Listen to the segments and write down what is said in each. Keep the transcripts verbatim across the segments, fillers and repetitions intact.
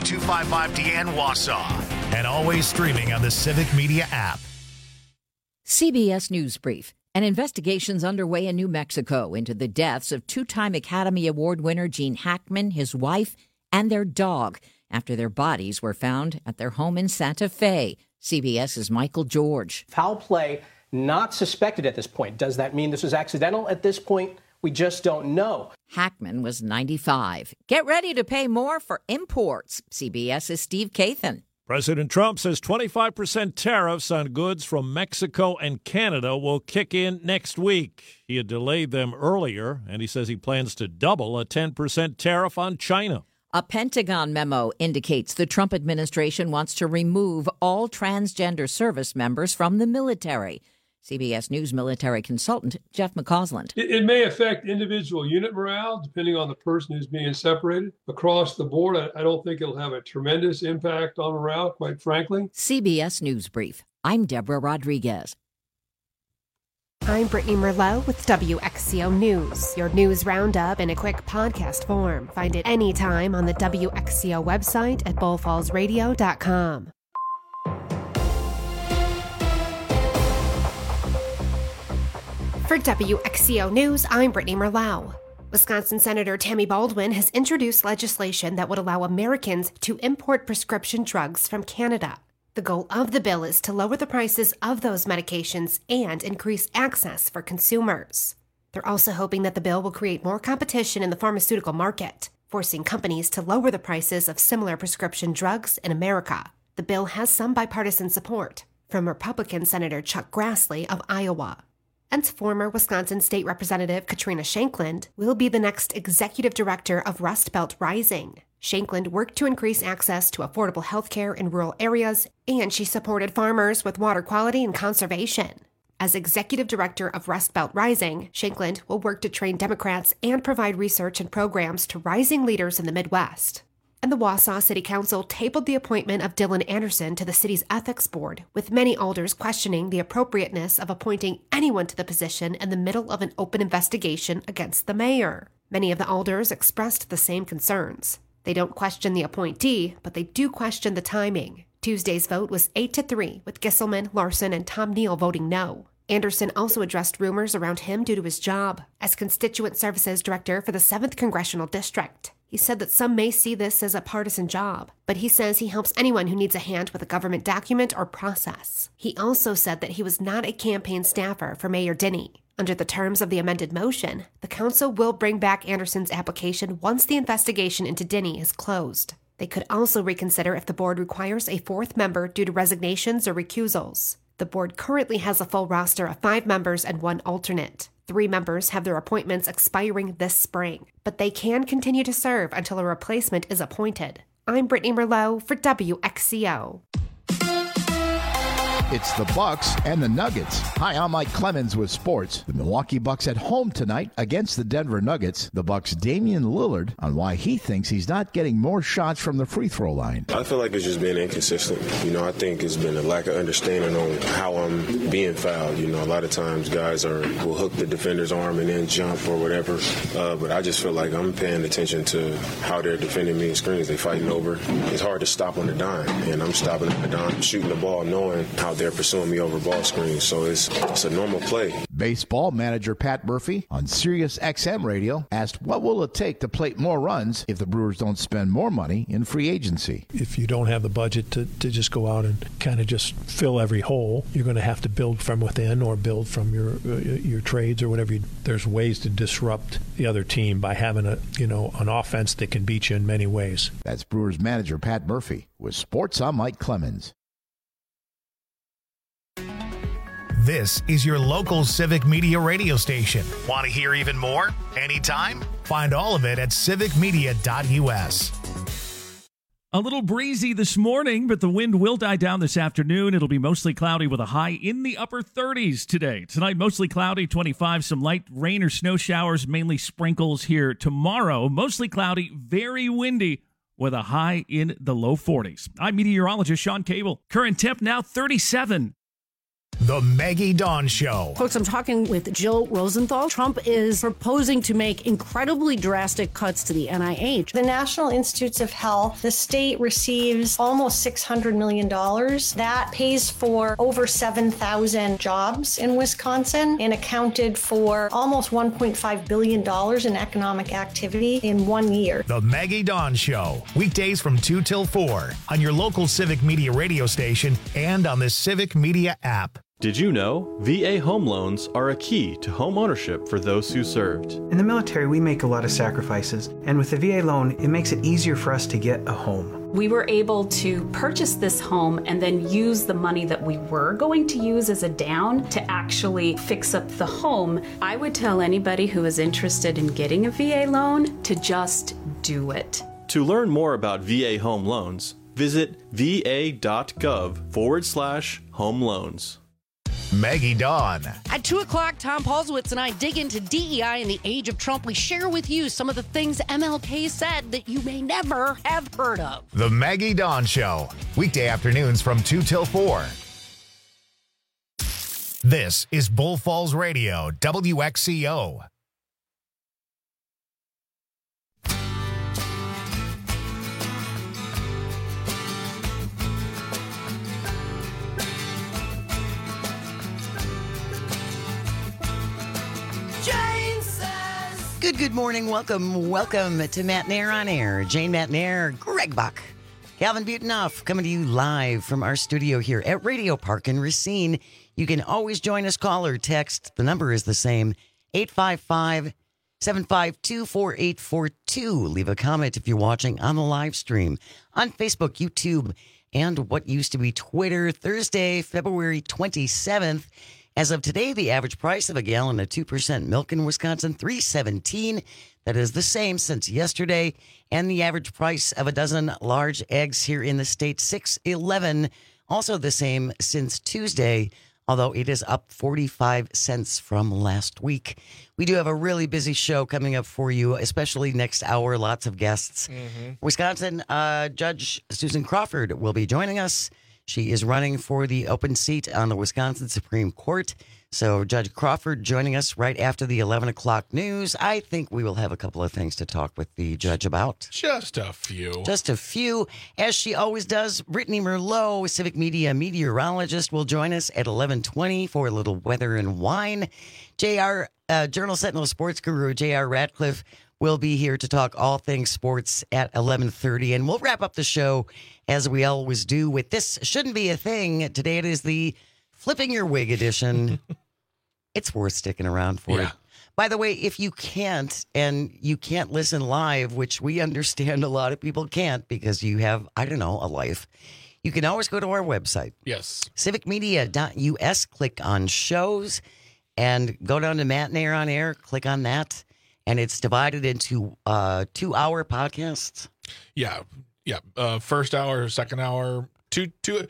two five five Deanne Wausau. And always streaming on the Civic Media app. C B S News Brief. An investigation's underway in New Mexico into the deaths of two-time Academy Award winner Gene Hackman, his wife, and their dog after their bodies were found at their home in Santa Fe. CBS's Michael George. Foul play not suspected at this point. Does that mean this was accidental at this point? We just don't know. Hackman was ninety-five. Get ready to pay more for imports. CBS's Steve Kathan. President Trump says twenty-five percent tariffs on goods from Mexico and Canada will kick in next week. He had delayed them earlier, and he says he plans to double a ten percent tariff on China. A Pentagon memo indicates the Trump administration wants to remove all transgender service members from the military. C B S News military consultant Jeff McCausland. It, it may affect individual unit morale depending on the person who's being separated. Across the board, I, I don't think it'll have a tremendous impact on morale, quite frankly. C B S News Brief. I'm Deborah Rodriguez. I'm Brittany Merlot with W X C O News, your news roundup in a quick podcast form. Find it anytime on the W X C O website at bull falls radio dot com. For W X C O News, I'm Brittany Merlot. Wisconsin Senator Tammy Baldwin has introduced legislation that would allow Americans to import prescription drugs from Canada. The goal of the bill is to lower the prices of those medications and increase access for consumers. They're also hoping that the bill will create more competition in the pharmaceutical market, forcing companies to lower the prices of similar prescription drugs in America. The bill has some bipartisan support from Republican Senator Chuck Grassley of Iowa. And former Wisconsin State Representative Katrina Shankland will be the next executive director of Rust Belt Rising. Shankland worked to increase access to affordable health care in rural areas, and she supported farmers with water quality and conservation. As executive director of Rust Belt Rising, Shankland will work to train Democrats and provide research and programs to rising leaders in the Midwest. And the Wausau City Council tabled the appointment of Dylan Anderson to the city's ethics board, with many alders questioning the appropriateness of appointing anyone to the position in the middle of an open investigation against the mayor. Many of the alders expressed the same concerns. They don't question the appointee, but they do question the timing. Tuesday's vote was eight to three, with Gisselman, Larson, and Tom Neal voting no. Anderson also addressed rumors around him due to his job as Constituent Services Director for the seventh Congressional District. He said that some may see this as a partisan job, but he says he helps anyone who needs a hand with a government document or process. He also said that he was not a campaign staffer for Mayor Denny. Under the terms of the amended motion, the council will bring back Anderson's application once the investigation into Denny is closed. They could also reconsider if the board requires a fourth member due to resignations or recusals. The board currently has a full roster of five members and one alternate. Three members have their appointments expiring this spring, but they can continue to serve until a replacement is appointed. I'm Brittany Merlot for W X C O. It's the Bucks and the Nuggets. Hi, I'm Mike Clemens with sports. The Milwaukee Bucks at home tonight against the Denver Nuggets. The Bucks' Damian Lillard on why he thinks he's not getting more shots from the free throw line. I feel like it's just been inconsistent. You know, I think it's been a lack of understanding on how I'm being fouled. You know, a lot of times guys are will hook the defender's arm and then jump or whatever. Uh, but I just feel like I'm paying attention to how they're defending me in screens. They fighting over. It's hard to stop on the dime, and I'm stopping on the dime, shooting the ball, knowing how they're pursuing me over ball screens, so it's it's a normal play. Baseball manager Pat Murphy on Sirius X M radio asked what will it take to plate more runs if the Brewers don't spend more money in free agency. If you don't have the budget to, to just go out and kind of just fill every hole, you're going to have to build from within or build from your uh, your trades or whatever. You, there's ways to disrupt the other team by having a you know an offense that can beat you in many ways. That's Brewers manager Pat Murphy with Sports. I'm Mike Clemens. This is your local Civic Media radio station. Want to hear even more? Anytime? Find all of it at civic media dot u s. A little breezy this morning, but the wind will die down this afternoon. It'll be mostly cloudy with a high in the upper thirties today. Tonight, mostly cloudy, twenty-five, some light rain or snow showers, mainly sprinkles here. Tomorrow, mostly cloudy, very windy, with a high in the low forties. I'm meteorologist Sean Cable. Current temp now thirty-seven. The Maggie Dawn Show. Folks, I'm talking with Jill Rosenthal. Trump is proposing to make incredibly drastic cuts to the N I H. The National Institutes of Health, the state receives almost six hundred million dollars. That pays for over seven thousand jobs in Wisconsin and accounted for almost one point five billion dollars in economic activity in one year. The Maggie Dawn Show. Weekdays from two till four on your local Civic Media radio station and on the Civic Media app. Did you know V A home loans are a key to home ownership for those who served? In the military, we make a lot of sacrifices, and with the V A loan, it makes it easier for us to get a home. We were able to purchase this home and then use the money that we were going to use as a down to actually fix up the home. I would tell anybody who is interested in getting a V A loan to just do it. To learn more about V A home loans, visit va.gov forward slash home loans. Maggie Dawn. At two o'clock, Tom Paulswitz and I dig into D E I in the age of Trump. We share with you some of the things M L K said that you may never have heard of. The Maggie Dawn Show. Weekday afternoons from two till four. This is Bull Falls Radio, W X C O. Good, good morning. Welcome, welcome to Matt Nair on Air. Jane Matt Nair, Greg Buck, Calvin Butonoff coming to you live from our studio here at Radio Park in Racine. You can always join us, call or text. The number is the same, eight five five, seven five two, four eight four two. Leave a comment if you're watching on the live stream on Facebook, YouTube, and what used to be Twitter. Thursday, February twenty-seventh. As of today, the average price of a gallon of two percent milk in Wisconsin, three seventeen. That is the same since yesterday. And the average price of a dozen large eggs here in the state, six eleven. Also the same since Tuesday, although it is up forty-five cents from last week. We do have a really busy show coming up for you, especially next hour. Lots of guests. Mm-hmm. Wisconsin uh, Judge Susan Crawford will be joining us. She is running for the open seat on the Wisconsin Supreme Court. So Judge Crawford joining us right after the eleven o'clock news. I think we will have a couple of things to talk with the judge about. Just a few. Just a few. As she always does, Brittany Merlot, Civic Media meteorologist, will join us at eleven twenty for a little weather and wine. J R, uh, Journal Sentinel sports guru J R Ratcliffe will be here to talk all things sports at eleven thirty. And we'll wrap up the show, as we always do, with This Shouldn't Be a Thing. Today it is the Flipping Your Wig edition. It's worth sticking around for yeah. it. By the way, if you can't, and you can't listen live, which we understand a lot of people can't because you have, I don't know, a life, you can always go to our website. Yes. civic media dot U S, click on shows, and go down to Matt Nair on Air, click on that, and it's divided into uh, two-hour podcasts. Yeah. Yeah, uh, first hour, second hour, two, two,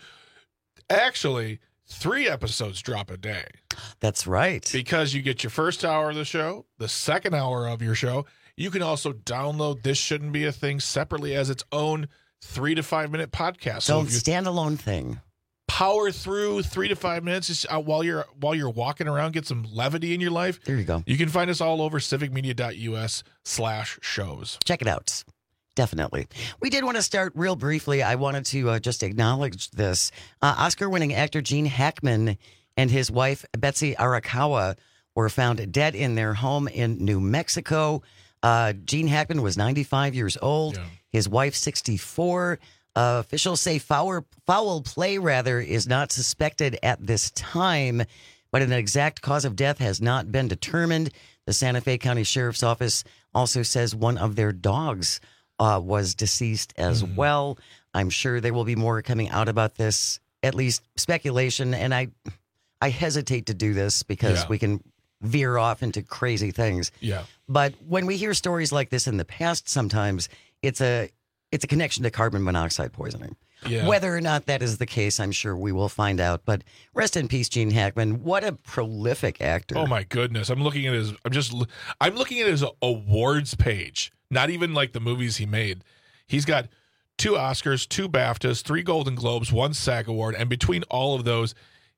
actually, three episodes drop a day. That's right. Because you get your first hour of the show, the second hour of your show. You can also download This Shouldn't Be a Thing separately as its own three to five minute podcast. So if you standalone thing. Power through three to five minutes just, uh, while you're while you're walking around, get some levity in your life. There you go. You can find us all over civic media dot U S slash shows. Check it out. Definitely. We did want to start real briefly. I wanted to uh, just acknowledge this. Uh, Oscar-winning actor Gene Hackman and his wife, Betsy Arakawa, were found dead in their home in New Mexico. Uh, Gene Hackman was ninety-five years old. Yeah. His wife, sixty-four. Uh, officials say foul, foul play, rather, is not suspected at this time, but an exact cause of death has not been determined. The Santa Fe County Sheriff's Office also says one of their dogs Uh, was deceased as mm. well. I'm sure there will be more coming out about this, at least speculation. And I I hesitate to do this because yeah. we can veer off into crazy things. Yeah. But when we hear stories like this in the past, sometimes it's a it's a connection to carbon monoxide poisoning. Yeah. Whether or not that is the case, I'm sure we will find out. But rest in peace, Gene Hackman. What a prolific actor. Oh my goodness. I'm looking at his I'm just I'm looking at his awards page. Not even like the movies he made. He's got two Oscars, two BAFTAs, three Golden Globes, one SAG Award, and between all of those,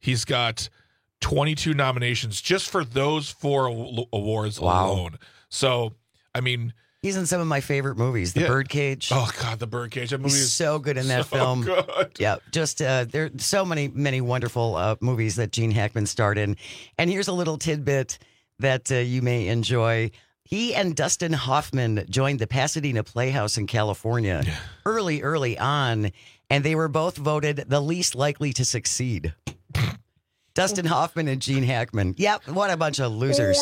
He's got twenty-two nominations just for those four awards Wow. alone. So, I mean, he's in some of my favorite movies. The yeah. Birdcage. Oh God, The Birdcage. That movie He's is so good in that so film. Good. Yeah, just uh, there are so many, many wonderful uh, movies that Gene Hackman starred in. And here's a little tidbit that uh, you may enjoy. He and Dustin Hoffman joined the Pasadena Playhouse in California yeah. early, early on, and they were both voted the least likely to succeed. Dustin Hoffman and Gene Hackman. Yep, what a bunch of losers.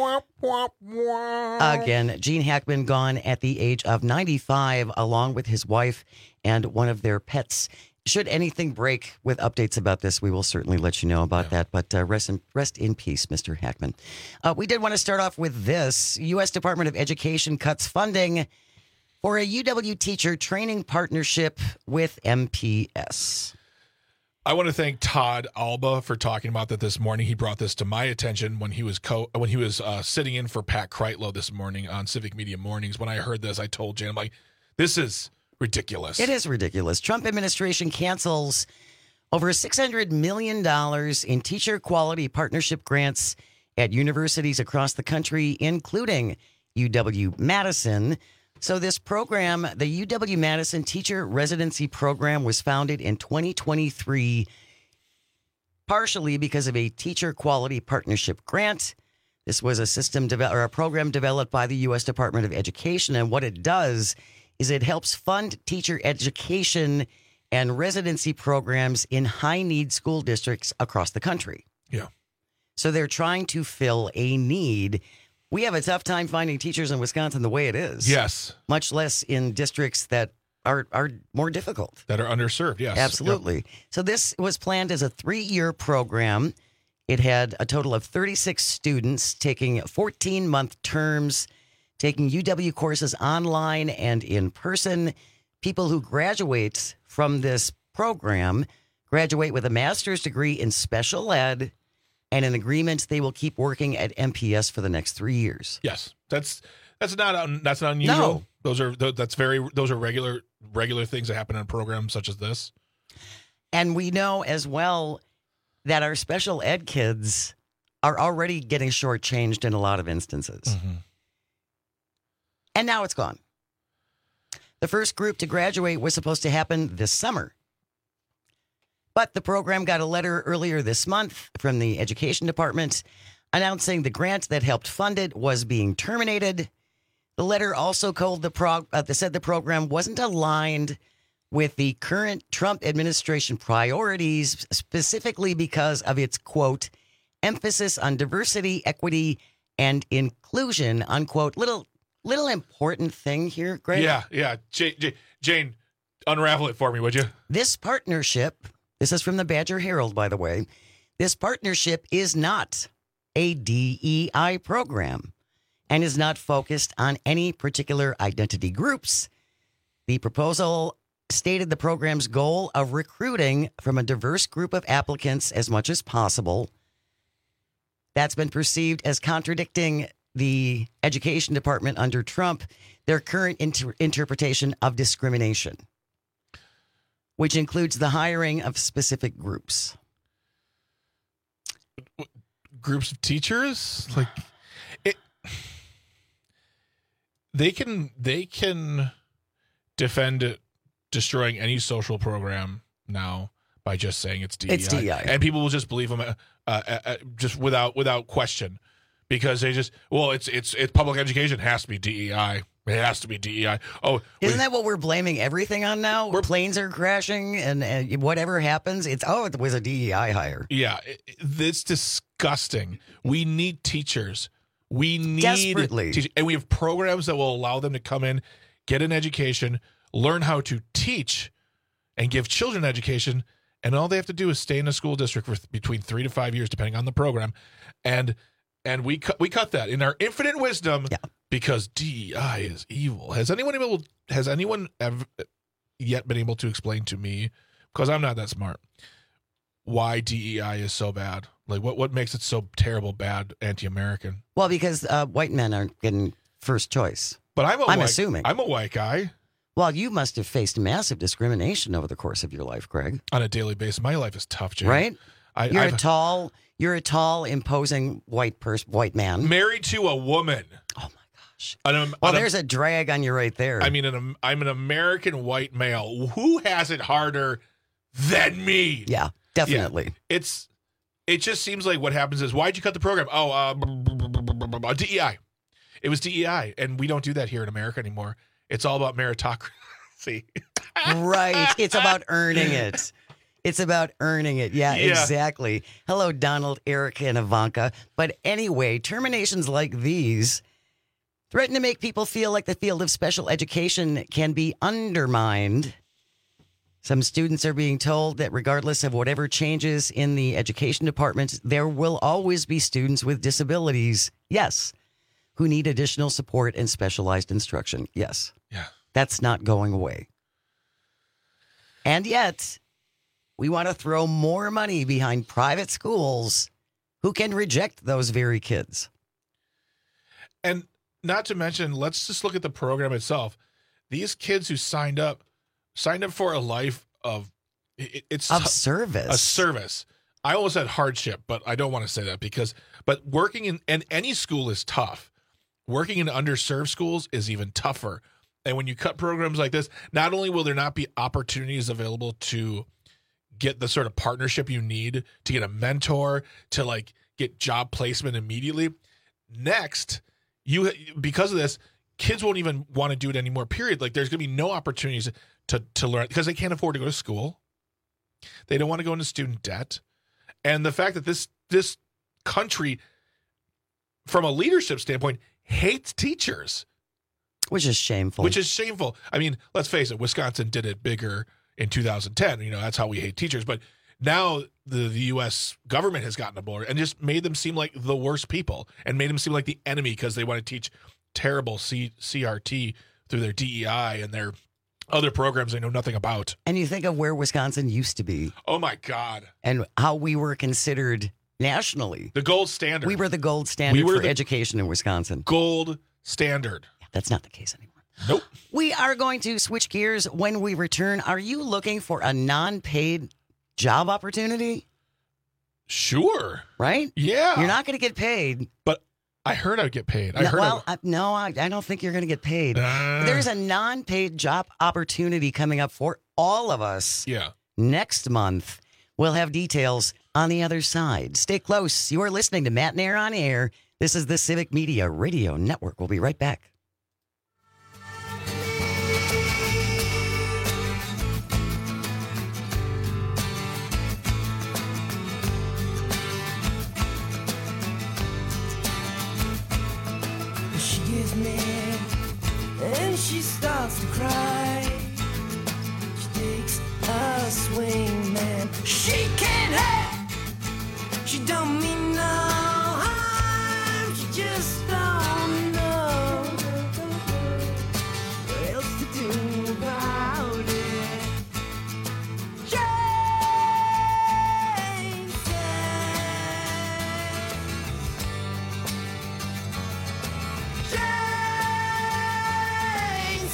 Again, Gene Hackman gone at the age of ninety-five, along with his wife and one of their pets. Should anything break with updates about this, we will certainly let you know about yeah. that. But uh, rest, in, rest in peace, Mister Hackman. Uh, we did want to start off with this. U S Department of Education cuts funding for a U W teacher training partnership with M P S. I want to thank Todd Alba for talking about that this morning. He brought this to my attention when he was co- when he was uh, sitting in for Pat Kreitlow this morning on Civic Media Mornings. When I heard this, I told Jan, I'm like, this is ridiculous. It is ridiculous. Trump administration cancels over six hundred million dollars in teacher quality partnership grants at universities across the country, including U W-Madison. So this program, the U W-Madison Teacher Residency Program, was founded in twenty twenty-three, partially because of a teacher quality partnership grant. This was a system de- or a program developed by the U S Department of Education, and what it does is it helps fund teacher education and residency programs in high-need school districts across the country. Yeah. So they're trying to fill a need. We have a tough time finding teachers in Wisconsin the way it is. Yes. Much less in districts that are are more difficult. That are underserved, yes. Absolutely. Yep. So this was planned as a three-year program. It had a total of thirty-six students taking fourteen-month terms, taking U W courses online and in person. People who graduate from this program graduate with a master's degree in special ed and an agreement they will keep working at M P S for the next three years. Yes, that's that's not un, that's not unusual. No. Those are that's very those are regular regular things that happen in a program such as this. And we know as well that our special ed kids are already getting shortchanged in a lot of instances. Mm-hmm. And now it's gone. The first group to graduate was supposed to happen this summer. But the program got a letter earlier this month from the Education Department announcing the grant that helped fund it was being terminated. The letter also called the prog- uh, said the program wasn't aligned with the current Trump administration priorities, specifically because of its, quote, emphasis on diversity, equity, and inclusion, unquote. Little little important thing here, Greg. Yeah, yeah. Jane, Jane, Jane, unravel it for me, would you? This partnership, this is from the Badger Herald, by the way, this partnership is not a D E I program and is not focused on any particular identity groups. The proposal stated the program's goal of recruiting from a diverse group of applicants as much as possible. That's been perceived as contradicting the Education Department under Trump, their current inter- interpretation of discrimination, which includes the hiring of specific groups. Groups of teachers? Like it they can they can defend destroying any social program now by just saying it's D E I. It's D E I. And people will just believe them uh, uh, uh, just without without question. Because they just, well, it's it's it's public education has to be D E I. It has to be D E I. Oh, isn't we, that what we're blaming everything on now? Where planes are crashing and, and whatever happens, it's oh, it was a D E I hire. Yeah, it, it's disgusting. We need teachers. We need desperately, teachers, and we have programs that will allow them to come in, get an education, learn how to teach, and give children education. And all they have to do is stay in a school district for th- between three to five years, depending on the program, and. And we cut we cut that in our infinite wisdom yeah. because D E I is evil. Has anyone able has anyone ever yet been able to explain to me, because I'm not that smart, why D E I is so bad? Like what, what makes it so terrible, bad, anti-American? Well, because uh, white men aren't getting first choice. But I'm a I'm white, assuming I'm a white guy. Well, you must have faced massive discrimination over the course of your life, Greg. On a daily basis. My life is tough, Jay. Right? I, You're I've, a tall, you're a tall, imposing white person, white man. married to a woman. Oh my gosh! An, well, an, there's a drag on you right there. I mean, an, I'm an American white male. Who has it harder than me? Yeah, definitely. Yeah. It's. It just seems like what happens is, why'd you cut the program? Oh, uh, D E I. It was D E I, and we don't do that here in America anymore. It's all about meritocracy. Right. It's about earning it. It's about earning it. Yeah, Yeah. exactly. Hello, Donald, Erica, and Ivanka. But anyway, terminations like these threaten to make people feel like the field of special education can be undermined. Some students are being told that regardless of whatever changes in the education department, there will always be students with disabilities. Yes. Who need additional support and specialized instruction. Yes. Yeah. That's not going away. And yet, we want to throw more money behind private schools who can reject those very kids. And not to mention, let's just look at the program itself. These kids who signed up, signed up for a life of it, it's Of t- service. A service. I almost said hardship, but I don't want to say that because, but working in and any school is tough. Working in underserved schools is even tougher. And when you cut programs like this, not only will there not be opportunities available to get the sort of partnership you need to get a mentor, to like get job placement immediately. Next, you because of this, kids won't even want to do it anymore, period. Like there's going to be no opportunities to, to learn because they can't afford to go to school. They don't want to go into student debt. And the fact that this this country, from a leadership standpoint, hates teachers. Which is shameful. Which is shameful. I mean, let's face it, Wisconsin did it bigger in two thousand ten. You know, that's how we hate teachers. But now the, the U S government has gotten aboard and just made them seem like the worst people and made them seem like the enemy because they want to teach terrible C- CRT through their D E I and their other programs they know nothing about. And you think of where Wisconsin used to be. Oh, my God. And how we were considered nationally. The gold standard. We were the gold standard We were for the education in Wisconsin. Gold standard. Yeah, that's not the case anymore. Nope. We are going to switch gears when we return. Are you looking for a non-paid job opportunity? Sure. Right? Yeah. You're not going to get paid. But I heard I'd get paid. I no, heard well, I I, no, I, I don't think you're going to get paid. Uh, There's a non-paid job opportunity coming up for all of us. Yeah. Next month. We'll have details on the other side. Stay close. You are listening to Matt Nair on Air. This is the Civic Media Radio Network. We'll be right back. She gets mad and she starts to cry. She takes a swing, man. She can't help. She don't mean no harm. She just don't know what else to do about it. Jane said, Jane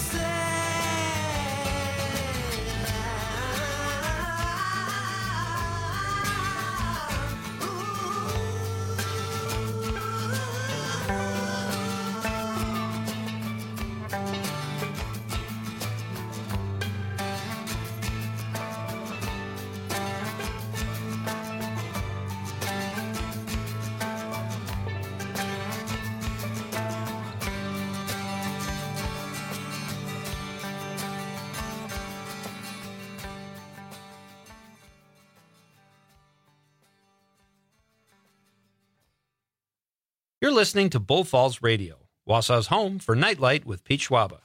You're listening to Bull Falls Radio, Wausau's home for Nightlight with Pete Schwaba.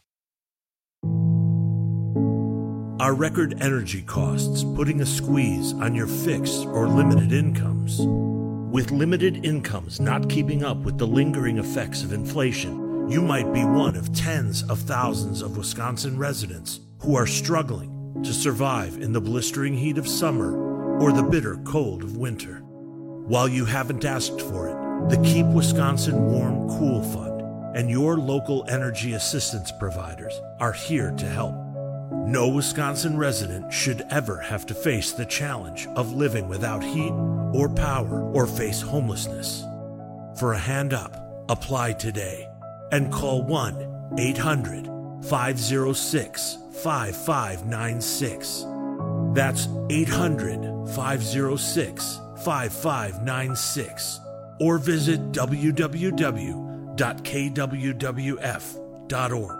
Are record energy costs putting a squeeze on your fixed or limited incomes? With limited incomes not keeping up with the lingering effects of inflation, you might be one of tens of thousands of Wisconsin residents who are struggling to survive in the blistering heat of summer or the bitter cold of winter. While you haven't asked for it, the Keep Wisconsin Warm Cool Fund and your local energy assistance providers are here to help. No Wisconsin resident should ever have to face the challenge of living without heat or power or face homelessness. For a hand up, apply today and call one eight hundred five oh six five five nine six. That's eight hundred five oh six five five nine six. Or visit w w w dot k w w f dot org.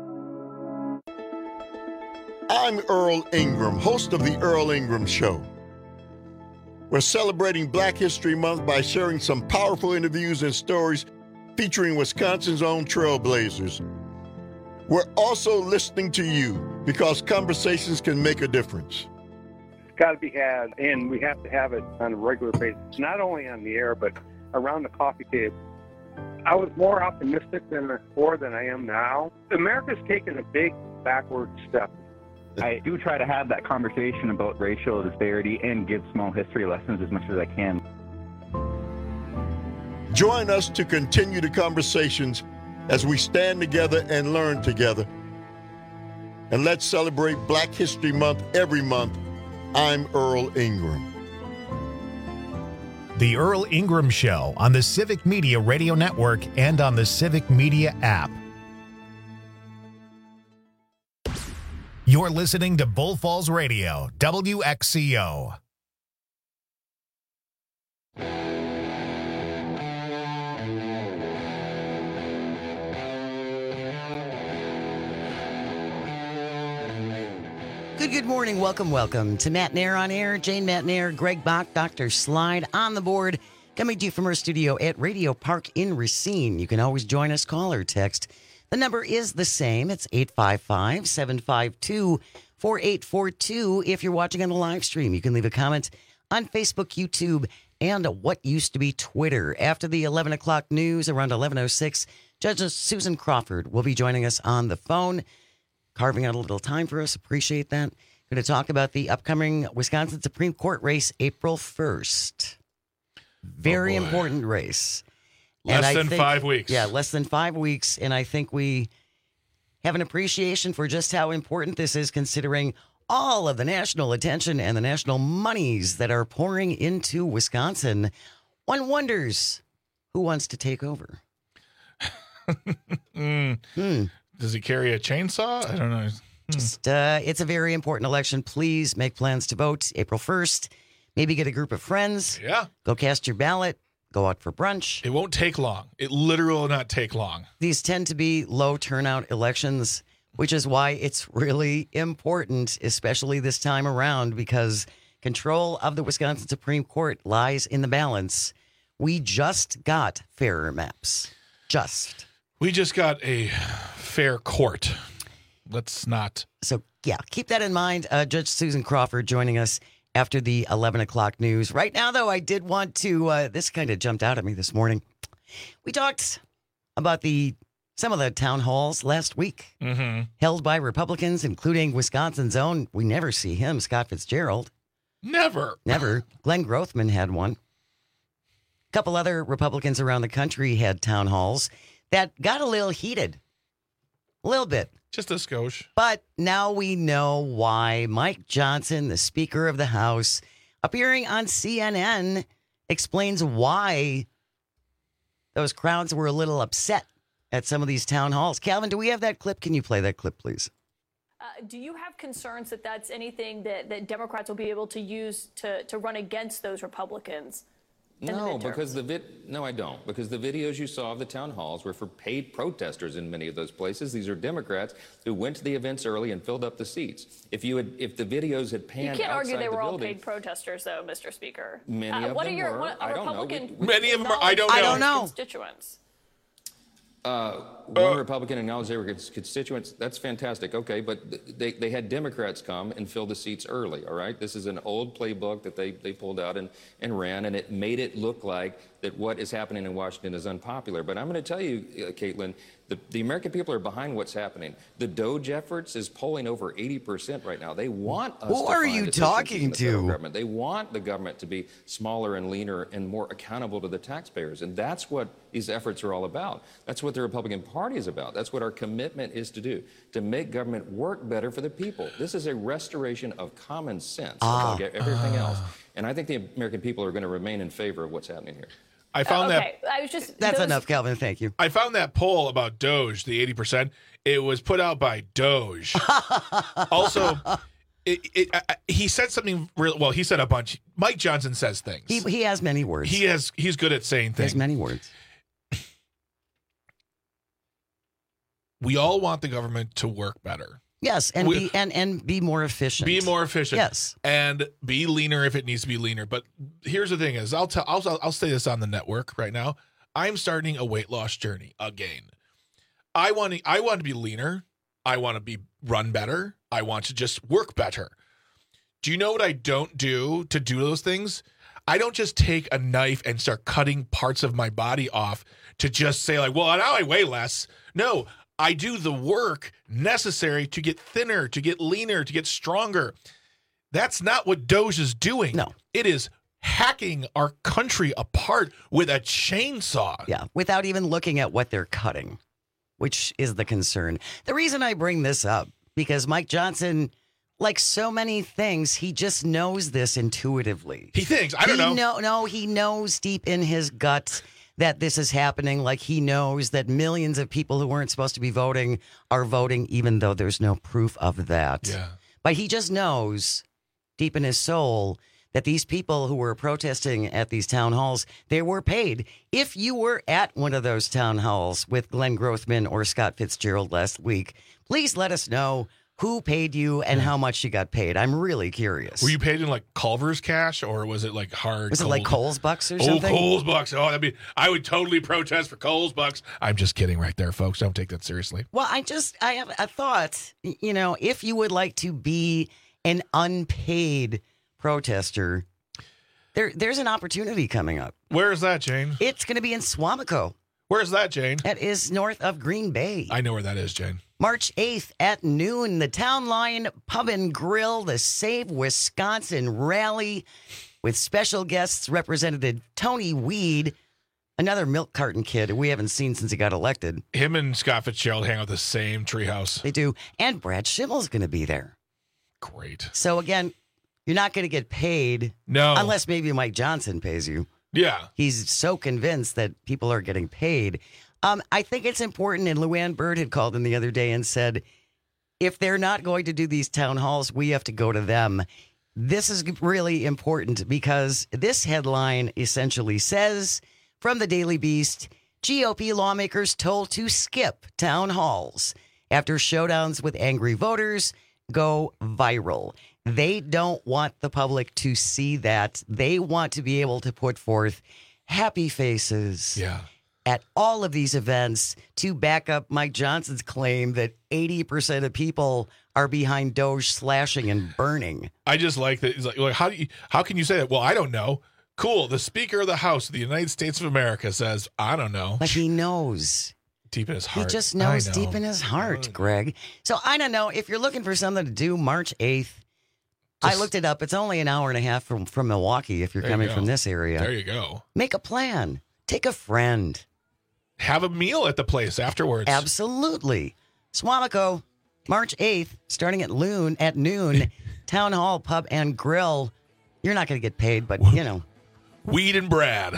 I'm Earl Ingram, host of The Earl Ingram Show. We're celebrating Black History Month by sharing some powerful interviews and stories featuring Wisconsin's own trailblazers. We're also listening to you because conversations can make a difference. It's got to be had, and we have to have it on a regular basis, not only on the air, but around the coffee table. I was more optimistic than before than I am now. America's taken a big backward step. I do try to have that conversation about racial disparity and give small history lessons as much as I can. Join us to continue the conversations as we stand together and learn together. And let's celebrate Black History Month every month. I'm Earl Ingram. The Earl Ingram Show on the Civic Media Radio Network and on the Civic Media app. You're listening to Bull Falls Radio, W X C O. Good, good morning. Welcome, welcome to Matt Nair on Air. Jane Matt Nair, Greg Bach, Doctor Slide on the board. Coming to you from our studio at Radio Park in Racine. You can always join us, call or text. The number is the same. It's eight five five, seven five two, four eight four two. If you're watching on the live stream, you can leave a comment on Facebook, YouTube, and what used to be Twitter. After the eleven o'clock news, around eleven oh six, Judge Susan Crawford will be joining us on the phone, carving out a little time for us. Appreciate that. Going to talk about the upcoming Wisconsin Supreme Court race, April first. Very oh important race. Less and than think, five weeks. Yeah, less than five weeks. And I think we have an appreciation for just how important this is, considering all of the national attention and the national monies that are pouring into Wisconsin. One wonders who wants to take over. mm. Hmm. Does he carry a chainsaw? I don't know. Hmm. Just, uh, it's a very important election. Please make plans to vote April first. Maybe get a group of friends. Yeah. Go cast your ballot. Go out for brunch. It won't take long. It literally will not take long. These tend to be low turnout elections, which is why it's really important, especially this time around, because control of the Wisconsin Supreme Court lies in the balance. We just got fairer maps. Just. We just got a fair court. Let's not. So, yeah, keep that in mind. Uh, Judge Susan Crawford joining us after the eleven o'clock news. Right now, though, I did want to, uh, this kind of jumped out at me this morning. We talked about the some of the town halls last week mm-hmm. held by Republicans, including Wisconsin's own. We never see him, Scott Fitzgerald. Never. Never. Glenn Grothman had one. A couple other Republicans around the country had town halls that got a little heated. A little bit. Just a skosh. But now we know why Mike Johnson, the Speaker of the House, appearing on C N N, explains why those crowds were a little upset at some of these town halls. Calvin, do we have that clip? Can you play that clip, please? Uh, do you have concerns that that's anything that, that Democrats will be able to use to, to run against those Republicans? No, because the vid. No, I don't. Because the videos you saw of the town halls were for paid protesters in many of those places. These are Democrats who went to the events early and filled up the seats. If you had, if the videos had panned you can't argue they the were all building, paid protesters, though, Mister Speaker. Many uh, of what them are your were. what, a I don't Republican know. We, we, many of them are. I don't know. I don't know. Constituents. Uh, one uh, Republican acknowledged they were constituents. That's fantastic. Okay, but they, they had Democrats come and fill the seats early, all right? This is an old playbook that they, they pulled out and, and ran, and it made it look like that what is happening in Washington is unpopular. But I'm going to tell you, uh, Caitlin, the, the American people are behind what's happening. The DOGE efforts is polling over eighty percent right now. They want us Who to are find you efficiencies talking in the federal to? government. They want the government to be smaller and leaner and more accountable to the taxpayers. And that's what these efforts are all about. That's what the Republican Party is about. That's what our commitment is to do, to make government work better for the people. This is a restoration of common sense, Ah. like everything else. And I think the American people are going to remain in favor of what's happening here. I found Uh, okay. that. I was just That's those- enough, Calvin. Thank you. I found that poll about Doge, the eighty percent. It was put out by Doge. Also, it, it, I, he said something real. Well, he said a bunch. Mike Johnson says things. He he has many words. He has. He's good at saying He things. has many words. We all want the government to work better. Yes, and We- be and, and be more efficient. Be more efficient. Yes. And be leaner if it needs to be leaner. But here's the thing: is I'll tell I'll I'll say this on the network right now. I'm starting a weight loss journey again. I want to I want to be leaner. I want to be run better. I want to just work better. Do you know what I don't do to do those things? I don't just take a knife and start cutting parts of my body off to just say like, well, now I weigh less. No, I do the work necessary to get thinner, to get leaner, to get stronger. That's not what Doge is doing. No. It is hacking our country apart with a chainsaw. Yeah, without even looking at what they're cutting, which is the concern. The reason I bring this up, because Mike Johnson, like so many things, he just knows this intuitively. He thinks, I don't he know. know. No, he knows deep in his gut that this is happening. Like he knows that millions of people who weren't supposed to be voting are voting, even though there's no proof of that. Yeah. But he just knows deep in his soul that these people who were protesting at these town halls, they were paid. If you were at one of those town halls with Glenn Grothman or Scott Fitzgerald last week, please let us know who paid you and how much you got paid. I'm really curious. Were you paid in like Culver's cash or was it like hard? Was it like Coles bucks or Oh, something? Coles bucks. Oh, that'd be, I would totally protest for Coles bucks. I'm just kidding right there, folks. Don't take that seriously. Well, I just, I have a thought, you know, if you would like to be an unpaid protester, there, there's an opportunity coming up. Where is that, Jane? It's going to be in Swamico. Where's that, Jane? That is north of Green Bay. I know where that is, Jane. March eighth at noon, the Town Line Pub and Grill, the Save Wisconsin Rally with special guests Representative Tony Weed, another milk carton kid we haven't seen since he got elected. Him and Scott Fitzgerald hang out the same treehouse. They do. And Brad Schimmel's going to be there. Great. So again, you're not going to get paid. No. Unless maybe Mike Johnson pays you. Yeah. He's so convinced that people are getting paid. Um, I think it's important, and Luann Bird had called in the other day and said, if they're not going to do these town halls, we have to go to them. This is really important because this headline essentially says, from the Daily Beast, G O P lawmakers told to skip town halls after showdowns with angry voters go viral. They don't want the public to see that. They want to be able to put forth happy faces. Yeah. At all of these events to back up Mike Johnson's claim that eighty percent of people are behind Doge slashing and burning. I just like that. It's like, like, how do you, how can you say that? Well, I don't know. Cool. The Speaker of the House of the United States of America says, I don't know. But he knows. Deep in his heart. He just I knows know. deep in his heart, Greg. So I don't know. If you're looking for something to do March eighth, Just- I looked it up. It's only an hour and a half from, from Milwaukee if you're There you coming go. from this area. There you go. Make a plan. Take a friend. Have a meal at the place afterwards. Absolutely. Swamico, March eighth, starting at noon, at noon, Town Hall Pub and Grill. You're not going to get paid, but, you know. Weed and Brad.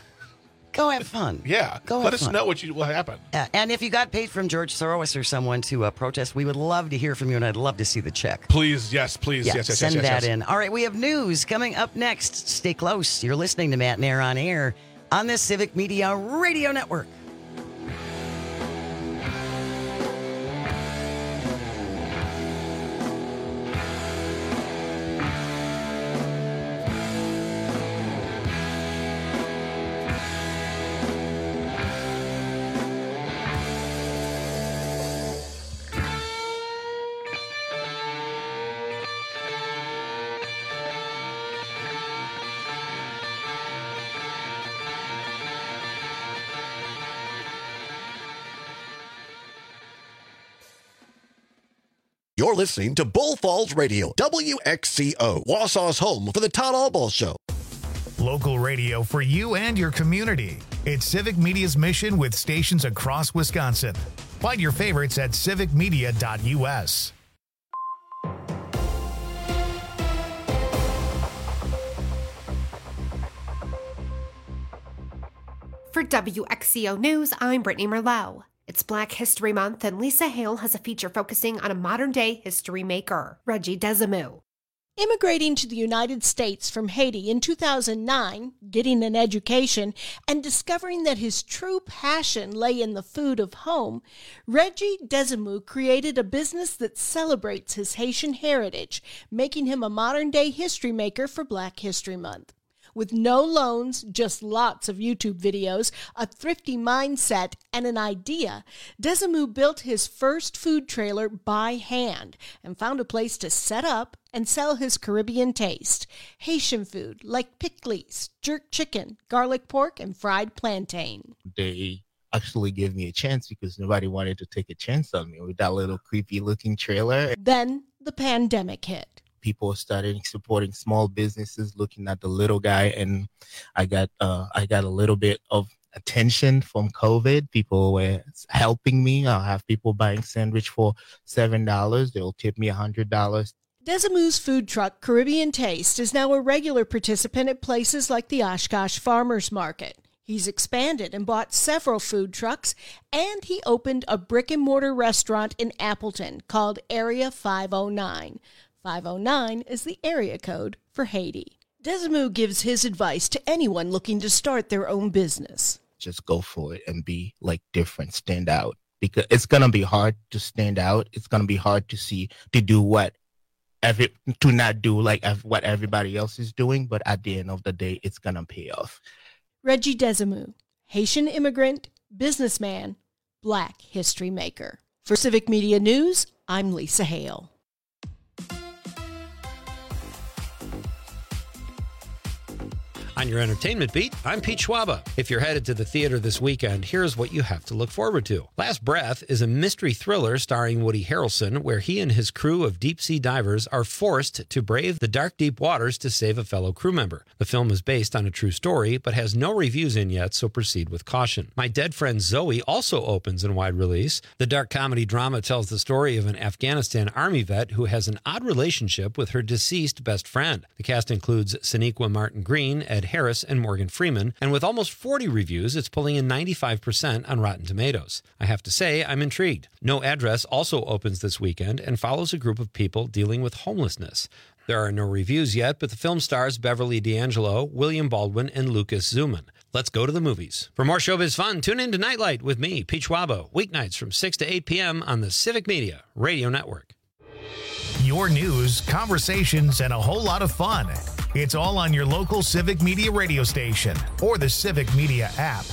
Go have fun. Yeah. Go have Let us fun. know what you what happened. Uh, and if you got paid from George Soros or someone to uh, protest, we would love to hear from you, and I'd love to see the check. Please, yes, please, Yeah, yes, yes, send yes, yes, that yes. in. All right, we have news coming up next. Stay close. You're listening to Matt Nair on Air on the Civic Media Radio Network. You're listening to Bull Falls Radio, W X C O, Wausau's home for the Todd Albaugh Show. Local radio for you and your community. It's Civic Media's mission with stations across Wisconsin. Find your favorites at civic media dot U S. For W X C O News, I'm Brittany Merlot. It's Black History Month, and Lisa Hale has a feature focusing on a modern-day history maker, Reggie Desamu. Immigrating to the United States from Haiti in two thousand nine, getting an education, and discovering that his true passion lay in the food of home, Reggie Desamu created a business that celebrates his Haitian heritage, making him a modern-day history maker for Black History Month. With no loans, just lots of YouTube videos, a thrifty mindset, and an idea, Desamu built his first food trailer by hand and found a place to set up and sell his Caribbean taste, Haitian food like pickles, jerk chicken, garlic pork, and fried plantain. They actually gave me a chance because nobody wanted to take a chance on me with that little creepy-looking trailer. Then the pandemic hit. People started supporting small businesses, looking at the little guy, and I got uh, I got a little bit of attention from COVID. People were helping me. I'll have people buying sandwich for seven dollars. They'll tip me one hundred dollars. Desamu's food truck, Caribbean Taste, is now a regular participant at places like the Oshkosh Farmers Market. He's expanded and bought several food trucks, and he opened a brick-and-mortar restaurant in Appleton called Area five oh nine. five oh nine is the area code for Haiti. Desamu gives his advice to anyone looking to start their own business. Just go for it and be like different, stand out. Because it's going to be hard to stand out. It's going to be hard to see, to do what, every, to not do like what everybody else is doing. But at the end of the day, it's going to pay off. Reggie Desamu, Haitian immigrant, businessman, Black history maker. For Civic Media News, I'm Lisa Hale. On your entertainment beat, I'm Pete Schwaba. If you're headed to the theater this weekend, here's what you have to look forward to. Last Breath is a mystery thriller starring Woody Harrelson, where he and his crew of deep-sea divers are forced to brave the dark, deep waters to save a fellow crew member. The film is based on a true story, but has no reviews in yet, so proceed with caution. My Dead Friend Zoe also opens in wide release. The dark comedy drama tells the story of an Afghanistan Army vet who has an odd relationship with her deceased best friend. The cast includes Sonequa Martin Green, Ed Harris, and Morgan Freeman, and with almost forty reviews, it's pulling in ninety-five percent on Rotten Tomatoes. I have to say, I'm intrigued. No Address also opens this weekend and follows a group of people dealing with homelessness. There are no reviews yet, but the film stars Beverly D'Angelo, William Baldwin, and Lucas Zuman. Let's go to the movies. For more showbiz fun, tune in to Nightlight with me, Pete Schwabo, weeknights from six to eight p.m. on the Civic Media Radio Network. Your news, conversations, and a whole lot of fun. It's all on your local Civic Media radio station or the Civic Media app.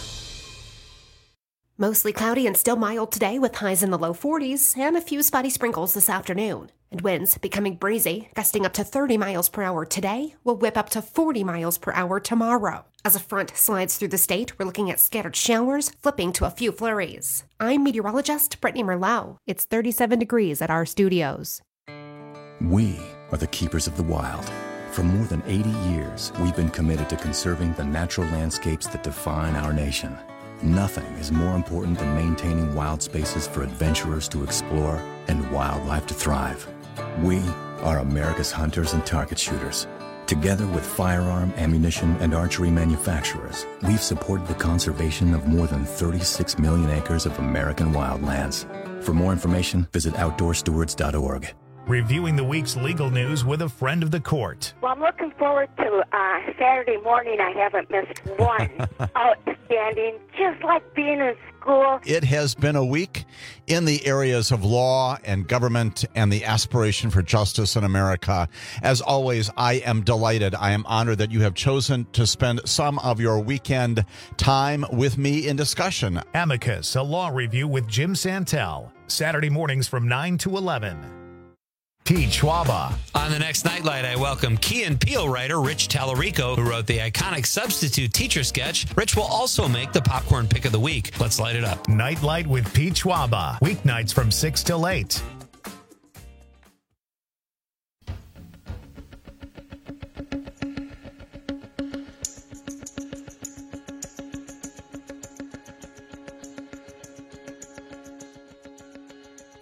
Mostly cloudy and still mild today with highs in the low forties and a few spotty sprinkles this afternoon. And winds becoming breezy, gusting up to thirty miles per hour today, will whip up to forty miles per hour tomorrow. As a front slides through the state, we're looking at scattered showers, flipping to a few flurries. I'm meteorologist Brittany Merlot. It's thirty-seven degrees at our studios. We are the keepers of the wild. For more than eighty years, we've been committed to conserving the natural landscapes that define our nation. Nothing is more important than maintaining wild spaces for adventurers to explore and wildlife to thrive. We are America's hunters and target shooters. Together with firearm, ammunition, and archery manufacturers, we've supported the conservation of more than thirty-six million acres of American wildlands. For more information, visit outdoor stewards dot org. Reviewing the week's legal news with a friend of the court. Well, I'm looking forward to uh, Saturday morning. I haven't missed one. Outstanding, just like being in school. It has been a week in the areas of law and government and the aspiration for justice in America. As always, I am delighted. I am honored that you have chosen to spend some of your weekend time with me in discussion. Amicus, a law review with Jim Santel. Saturday mornings from nine to eleven. Pete Schwaba. On the next Nightlight, I welcome Key and Peele writer Rich Tallarico, who wrote the iconic Substitute Teacher sketch. Rich will also make the popcorn pick of the week. Let's light it up. Nightlight with Pete Schwaba. Weeknights from six till eight.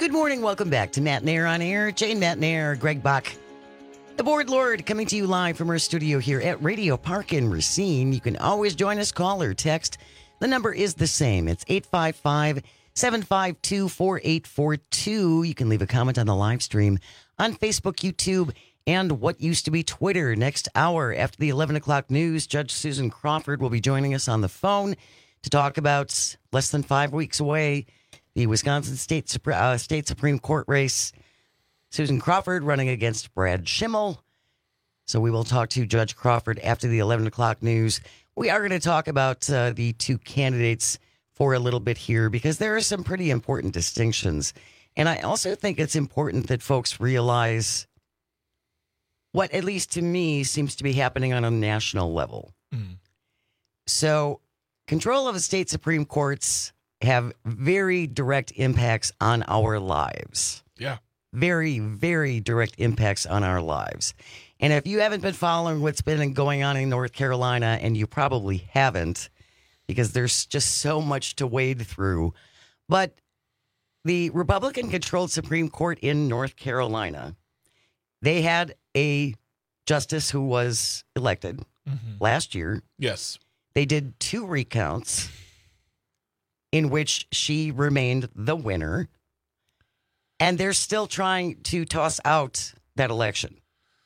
Good morning. Welcome back to Matt Nair on Air. Jane Matt Nair, Greg Bach, the Board Lord, coming to you live from our studio here at Radio Park in Racine. You can always join us, call or text. The number is the same. It's eight five five, seven five two, four eight four two. You can leave a comment on the live stream on Facebook, YouTube, and what used to be Twitter. Next hour after the eleven o'clock news, Judge Susan Crawford will be joining us on the phone to talk about less than five weeks away, the Wisconsin State, Supre- uh, State Supreme Court race. Susan Crawford running against Brad Schimmel. So we will talk to Judge Crawford after the eleven o'clock news. We are going to talk about uh, the two candidates for a little bit here because there are some pretty important distinctions. And I also think it's important that folks realize what, at least to me, seems to be happening on a national level. Mm. So control of the state Supreme Courts have very direct impacts on our lives. Yeah. Very, very direct impacts on our lives. And if you haven't been following what's been going on in North Carolina, and you probably haven't, because there's just so much to wade through, but the Republican-controlled Supreme Court in North Carolina, they had a justice who was elected mm-hmm. last year. Yes. They did two recounts in which she remained the winner. And they're still trying to toss out that election.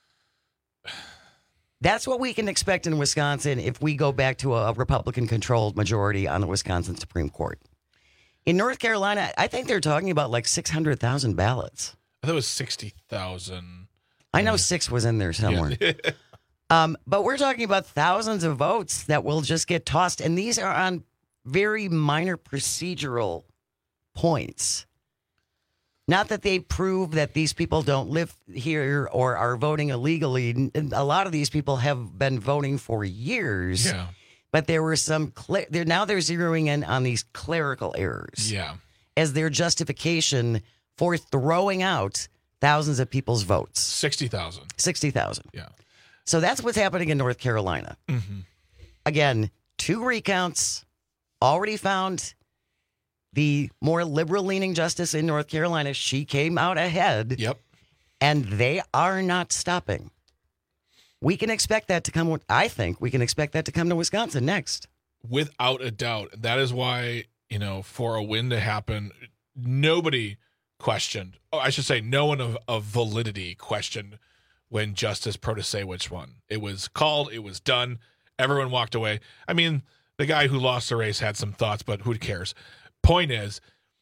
That's what we can expect in Wisconsin if we go back to a Republican-controlled majority on the Wisconsin Supreme Court. In North Carolina, I think they're talking about like six hundred thousand ballots. I thought it was sixty thousand. I know six was in there somewhere. Yeah. um, but we're talking about thousands of votes that will just get tossed. And these are on very minor procedural points. Not that they prove that these people don't live here or are voting illegally. A lot of these people have been voting for years. Yeah. But there were some, cl- they're, now they're zeroing in on these clerical errors. Yeah. As their justification for throwing out thousands of people's votes. sixty thousand. sixty thousand. Yeah. So that's what's happening in North Carolina. Mm-hmm. Again, two recounts already found. The more liberal-leaning justice in North Carolina, she came out ahead. Yep. And they are not stopping. We can expect that to come. I think we can expect that to come to Wisconsin next. Without a doubt. That is why, you know, for a win to happen, nobody questioned. Oh, I should say no one of, of validity questioned when Justice Protasewicz won. It was called. It was done. Everyone walked away. I mean, the guy who lost the race had some thoughts, but who cares? Point is,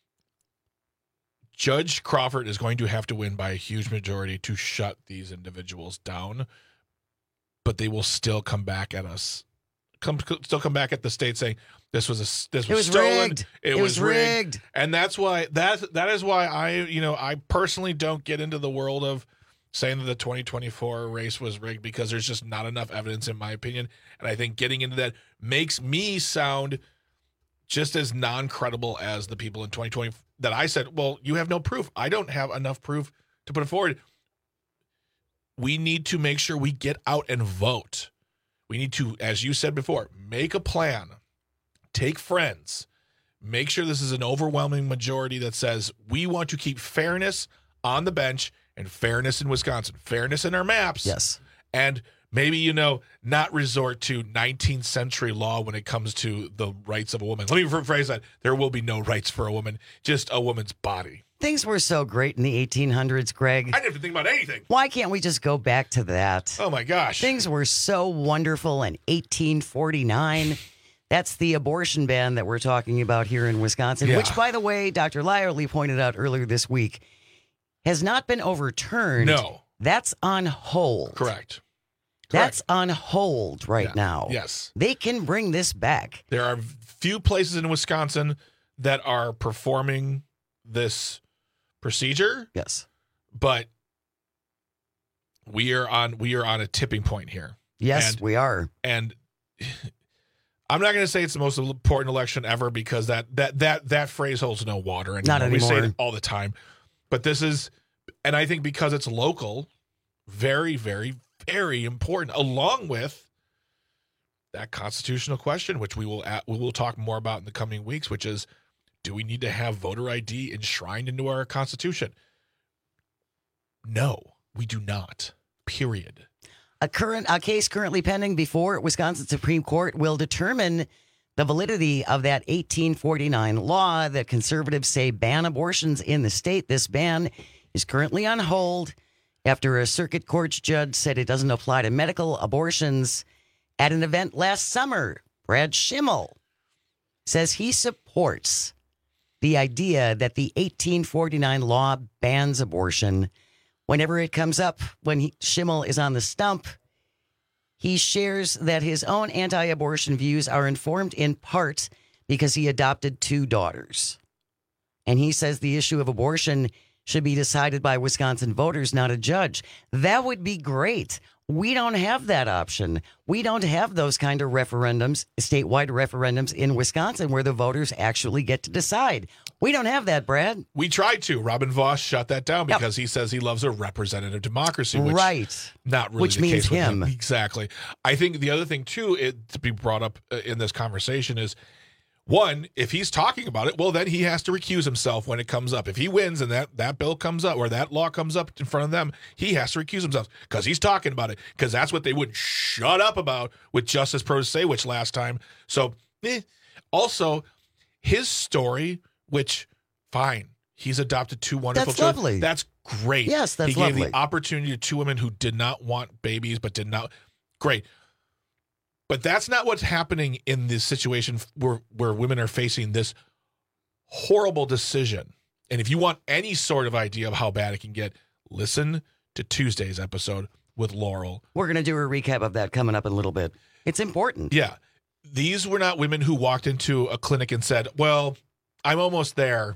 Judge Crawford is going to have to win by a huge majority to shut these individuals down, but they will still come back at us. Come, still come back at the state saying this was a this was, it was stolen. Rigged. It, it was, was rigged. rigged, and that's why that that is why I you know I personally don't get into the world of saying that the twenty twenty-four race was rigged because there's just not enough evidence in my opinion, and I think getting into that makes me sound just as non-credible as the people in twenty twenty that I said, well, you have no proof. I don't have enough proof to put it forward. We need to make sure we get out and vote. We need to, as you said before, make a plan, take friends, make sure this is an overwhelming majority that says we want to keep fairness on the bench and fairness in Wisconsin, fairness in our maps. Yes. And maybe, you know, not resort to nineteenth century law when it comes to the rights of a woman. Let me rephrase that. There will be no rights for a woman, just a woman's body. Things were so great in the eighteen hundreds, Greg. I didn't have to think about anything. Why can't we just go back to that? Oh, my gosh. Things were so wonderful in eighteen forty-nine. That's the abortion ban that we're talking about here in Wisconsin, Yeah. which, by the way, Doctor Lyerly pointed out earlier this week, has not been overturned. No. That's on hold. Correct. That's on hold right Yeah. now. Yes. They can bring this back. There are few places in Wisconsin that are performing this procedure. Yes. But we are on we are on a tipping point here. Yes, and, we are. And I'm not going to say it's the most important election ever because that that that that phrase holds no water anymore. Not anymore. We say it all the time. But this is, and I think because it's local, very, very, very important, along with that constitutional question, which we will at, we will talk more about in the coming weeks, which is, Do we need to have voter I D enshrined into our Constitution? No, we do not. Period. A current a case currently pending before Wisconsin Supreme Court will determine the validity of that eighteen forty-nine law that conservatives say ban abortions in the state. This ban is currently on hold after a circuit court judge said it doesn't apply to medical abortions. At an event last summer, Brad Schimmel says he supports the idea that the eighteen forty-nine law bans abortion. Whenever it comes up, when he, Schimmel is on the stump, he shares that his own anti-abortion views are informed in part because he adopted two daughters. And he says the issue of abortion should be decided by Wisconsin voters, not a judge. That would be great. We don't have that option. We don't have those kind of referendums, statewide referendums in Wisconsin where the voters actually get to decide. We don't have that, Brad. We tried to. Robin Voss shut that down because yep. he says he loves a representative democracy, which right. not really which the means case with him. him. Exactly. I think the other thing, too, it, to be brought up in this conversation is, one, if he's talking about it, well, then he has to recuse himself when it comes up. If he wins and that, that bill comes up or that law comes up in front of them, he has to recuse himself because he's talking about it, because that's what they wouldn't shut up about with Justice Protasiewicz last time. So, eh. Also, his story, which, fine, he's adopted two wonderful that's children. Lovely. That's great. Yes, that's He lovely. gave the opportunity to two women who did not want babies but did not. Great. But that's not what's happening in this situation where, where women are facing this horrible decision. And if you want any sort of idea of how bad it can get, listen to Tuesday's episode with Laurel. We're going to do a recap of that coming up in a little bit. It's important. Yeah. These were not women who walked into a clinic and said, well, I'm almost there.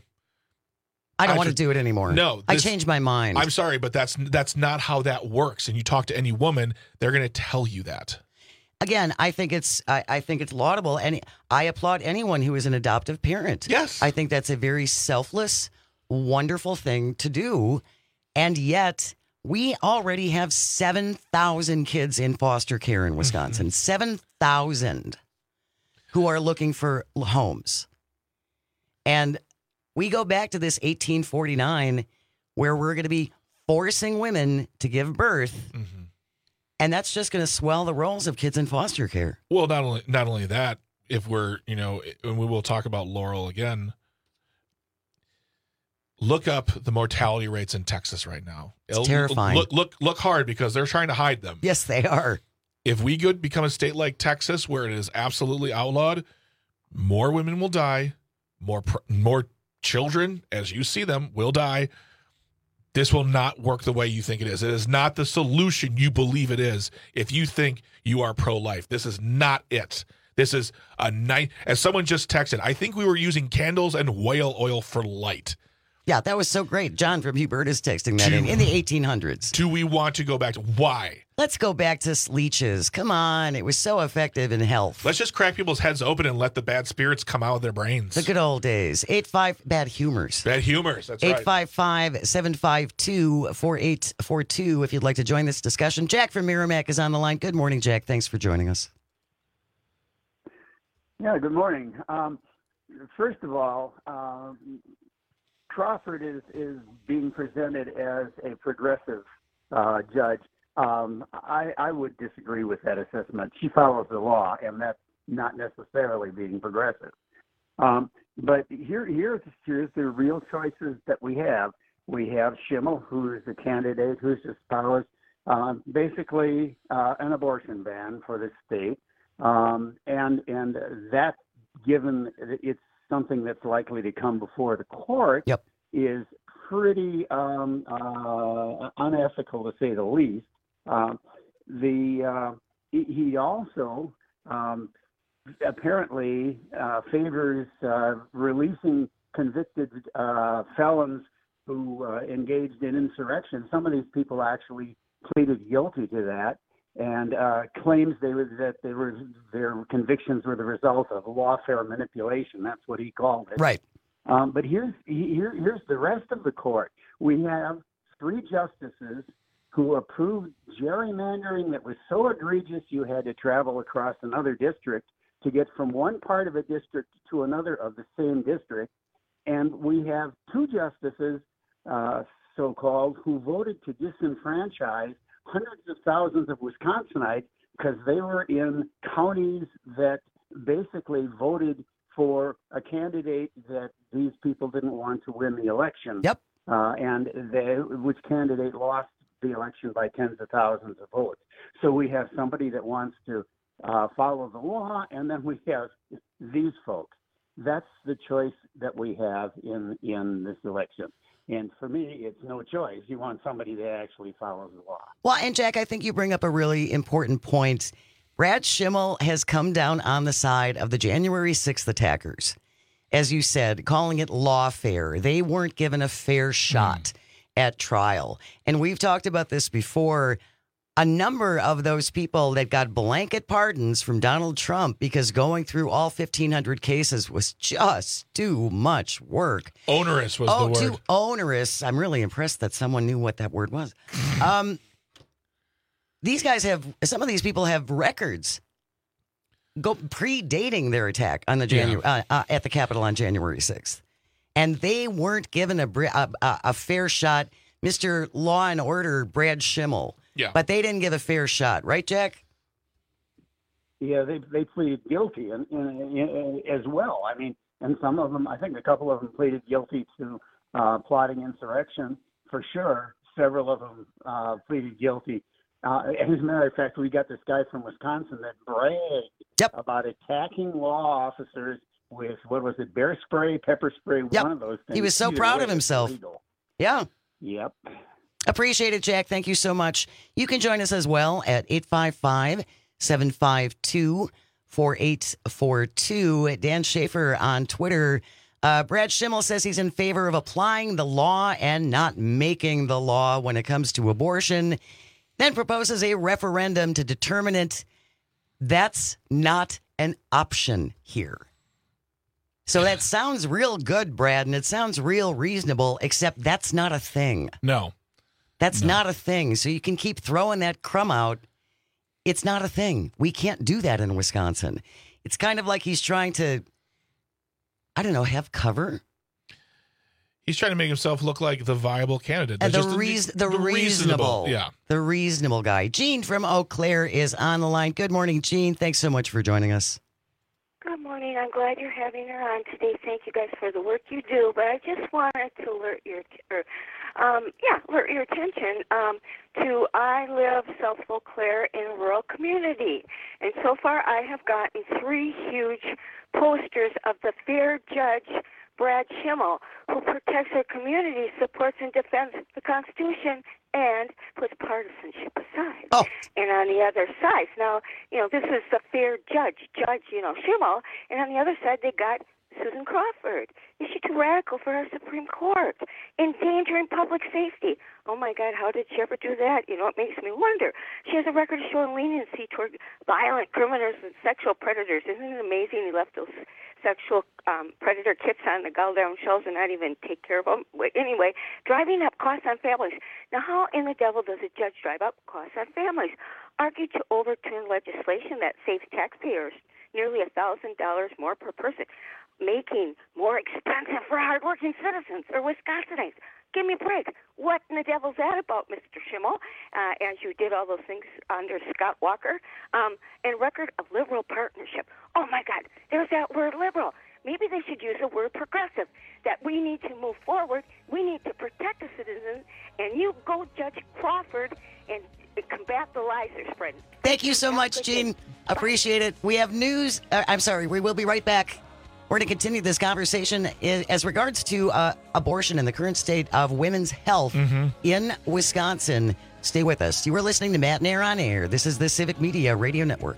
I don't I want should, to do it anymore. No. I this, changed my mind. I'm sorry, but that's that's not how that works. And you talk to any woman, they're going to tell you that. Again, I think it's I, I think it's laudable, and I applaud anyone who is an adoptive parent. Yes. I think that's a very selfless, wonderful thing to do. And yet, we already have seven thousand kids in foster care in Wisconsin. seven thousand who are looking for homes. And we go back to this eighteen forty-nine where we're going to be forcing women to give birth. Mm-hmm. And that's just going to swell the rolls of kids in foster care. Well, not only not only that, if we're, you know, and we will talk about Laurel again, look up the mortality rates in Texas right now. It's It'll, terrifying. Look, look, look hard because they're trying to hide them. Yes, they are. If we could become a state like Texas where it is absolutely outlawed, more women will die, more more children, as you see them, will die. This will not work the way you think it is. It is not the solution you believe it is if you think you are pro-life. This is not it. This is a night. As someone just texted, I think we were using candles and whale oil for light. Yeah, that was so great. John from Hubert is texting that do, in, in the eighteen hundreds. Do we want to go back to why? Let's go back to leeches. Come on. It was so effective in health. Let's just crack people's heads open and let the bad spirits come out of their brains. The good old days. eight five bad humors. Bad humors. That's right. eight five five, seven five two, four eight four two if you'd like to join this discussion. Jack from Merrimack is on the line. Good morning, Jack. Thanks for joining us. Yeah, good morning. Um, first of all, um, Crawford is, is being presented as a progressive uh, judge. Um, I, I would disagree with that assessment. She follows the law, and that's not necessarily being progressive. Um, but here, here's, here's the real choices that we have. We have Schimmel, who is a candidate who's espoused um, basically uh, an abortion ban for the state. Um, and, and that, given it's something that's likely to come before the court, yep. is pretty um, uh, unethical, to say the least. Uh, the uh, he also um, apparently uh, favors uh, releasing convicted uh, felons who uh, engaged in insurrection. Some of these people actually pleaded guilty to that, and uh, claims they were that they were their convictions were the result of lawfare manipulation. That's what he called it. Right. Um, but here's here, here's the rest of the court. We have three justices who approved gerrymandering that was so egregious you had to travel across another district to get from one part of a district to another of the same district. And we have two justices, uh, so-called, who voted to disenfranchise hundreds of thousands of Wisconsinites because they were in counties that basically voted for a candidate that these people didn't want to win the election. Yep. Uh, and they, which candidate lost the election by tens of thousands of votes. So we have somebody that wants to uh, follow the law, and then we have these folks. That's the choice that we have in, in this election. And for me, it's no choice. You want somebody that actually follows the law. Well, and Jack, I think you bring up a really important point. Brad Schimmel has come down on the side of the January sixth attackers. As you said, calling it lawfare. They weren't given a fair shot mm. at trial. And we've talked about this before. A number of those people that got blanket pardons from Donald Trump because going through all fifteen hundred cases was just too much work. Onerous was oh, the word. Too onerous. I'm really impressed that someone knew what that word was. um, these guys have, some of these people have records go predating their attack on the January yeah. uh, uh, at the Capitol on January sixth, and they weren't given a a, a fair shot. Mister Law and Order Brad Schimmel. Yeah. But they didn't give a fair shot, right, Jack? Yeah, they they pleaded guilty and, and, and as well. I mean, and some of them, I think a couple of them pleaded guilty to uh, plotting insurrection for sure. Several of them uh, pleaded guilty. Uh, as a matter of fact, we got this guy from Wisconsin that bragged yep. about attacking law officers with, what was it, bear spray, pepper spray, yep. one of those things. He was so Either proud way, of himself. Legal. Yeah. Yep. Appreciate it, Jack. Thank you so much. You can join us as well at eight five five, seven five two, four eight four two. Dan Schaefer on Twitter. Uh, Brad Schimmel says he's in favor of applying the law and not making the law when it comes to abortion, then proposes a referendum to determine it. That's not an option here. So that sounds real good, Brad, and it sounds real reasonable, except that's not a thing. No. That's no. not a thing. So you can keep throwing that crumb out. It's not a thing. We can't do that in Wisconsin. It's kind of like he's trying to, I don't know, have cover. He's trying to make himself look like the viable candidate. And the, just reas- the, the, the reasonable. reasonable. Yeah. The reasonable guy. Gene from Eau Claire is on the line. Good morning, Gene. Thanks so much for joining us. Good morning. I'm glad you're having her on today. Thank you guys for the work you do. But I just wanted to alert your, or, um, yeah, alert your attention um, to I live South Eau Claire in a rural community, and so far I have gotten three huge posters of the fair judge Brad Schimmel, who protects our community, supports and defends the Constitution, and puts partisanship aside. Oh. And on the other side, now, you know, this is the fair judge, Judge, you know, Schimmel, and on the other side they got Susan Crawford. Is she too radical for our Supreme Court? Endangering public safety. Oh, my God, how did she ever do that? You know, it makes me wonder. She has a record of showing leniency toward violent criminals and sexual predators. Isn't it amazing he left those sexual um, predator kits on the gull-down shelves and not even take care of them? Anyway, driving up costs on families. Now, how in the devil does a judge drive up costs on families? Argued to overturn legislation that saves taxpayers nearly one thousand dollars more per person, making more expensive for hardworking citizens or Wisconsinites. Give me a break. What in the devil's that about, Mister Schimmel, uh, as you did all those things under Scott Walker? Um, and record of liberal partnership. Oh, my God, there's that word liberal. Maybe they should use the word progressive, that we need to move forward, we need to protect the citizens, and you go Judge Crawford and combat the lies they're spreading. Thank you so much, Gene. Appreciate it. We have news. Uh, I'm sorry, we will be right back. We're going to continue this conversation as regards to uh, abortion and the current state of women's health mm-hmm. in Wisconsin. Stay with us. You are listening to Matt Nair on Air. This is the Civic Media Radio Network.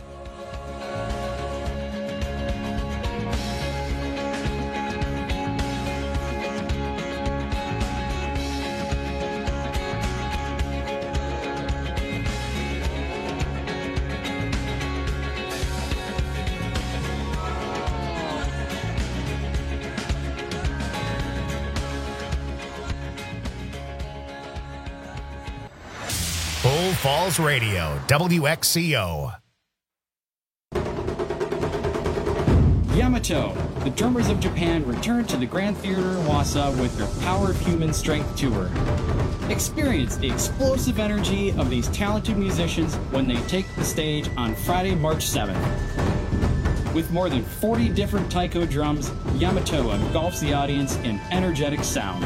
Bull Falls Radio, W X C O. Yamato, the Drummers of Japan return to the Grand Theater in Wausau with their Power of Human Strength tour. Experience the explosive energy of these talented musicians when they take the stage on Friday, March seventh. With more than forty different taiko drums, Yamato engulfs the audience in energetic sound.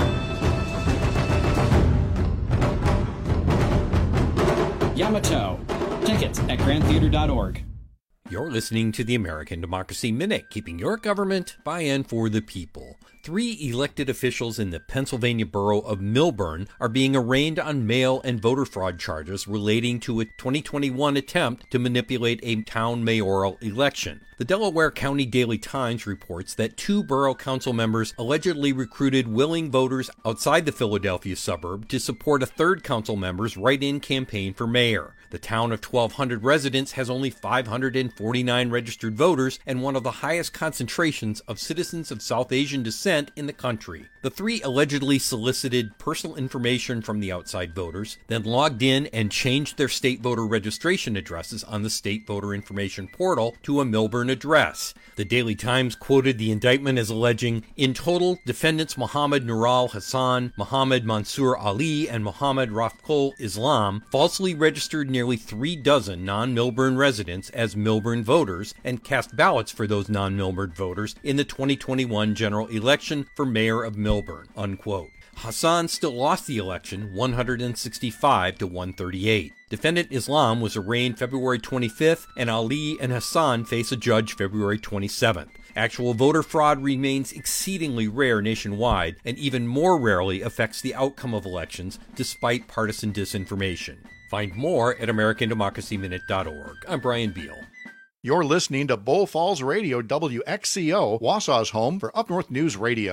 Yamato. Tickets at grand theater dot org. You're listening to the American Democracy Minute, keeping your government by and for the people. Three elected officials in the Pennsylvania borough of Millburn are being arraigned on mail and voter fraud charges relating to a twenty twenty-one attempt to manipulate a town mayoral election. The Delaware County Daily Times reports that two borough council members allegedly recruited willing voters outside the Philadelphia suburb to support a third council member's write-in campaign for mayor. The town of twelve hundred residents has only five hundred forty-nine registered voters and one of the highest concentrations of citizens of South Asian descent in the country. The three allegedly solicited personal information from the outside voters, then logged in and changed their state voter registration addresses on the state voter information portal to a Millburn address. The Daily Times quoted the indictment as alleging, in total, defendants Mohammed Nural Hassan, Mohammed Mansour Ali, and Mohammed Rafkol Islam falsely registered nearly three dozen non-Millburn residents as Millburn voters and cast ballots for those non-Millburn voters in the twenty twenty-one general election for mayor of Millburn, unquote. Hassan still lost the election one hundred sixty-five to one thirty-eight. Defendant Islam was arraigned February twenty-fifth, and Ali and Hassan face a judge February twenty-seventh. Actual voter fraud remains exceedingly rare nationwide and even more rarely affects the outcome of elections despite partisan disinformation. Find more at american democracy minute dot org. I'm Brian Beal. You're listening to Bull Falls Radio, W X C O, Wausau's home for Up North News Radio.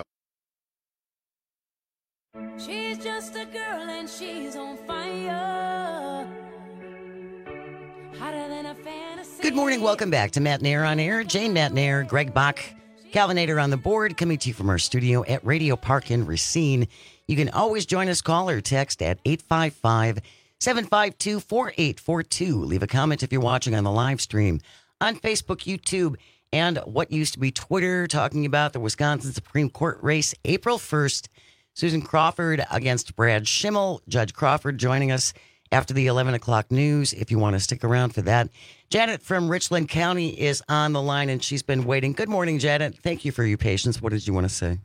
She's just a girl and she's on fire. Hotter than a fantasy. Good morning. Welcome back to Matt Nair on Air. Jane Matt Nair, Greg Bach, Calvinator on the board, coming to you from our studio at Radio Park in Racine. You can always join us, call or text at eight five five, seven five two, four eight four two. Leave a comment if you're watching on the live stream on Facebook, YouTube, and what used to be Twitter, talking about the Wisconsin Supreme Court race April first. Susan Crawford against Brad Schimmel. Judge Crawford joining us after the eleven o'clock news, if you want to stick around for that. Janet from Richland County is on the line, and she's been waiting. Good morning, Janet. Thank you for your patience. What did you want to say?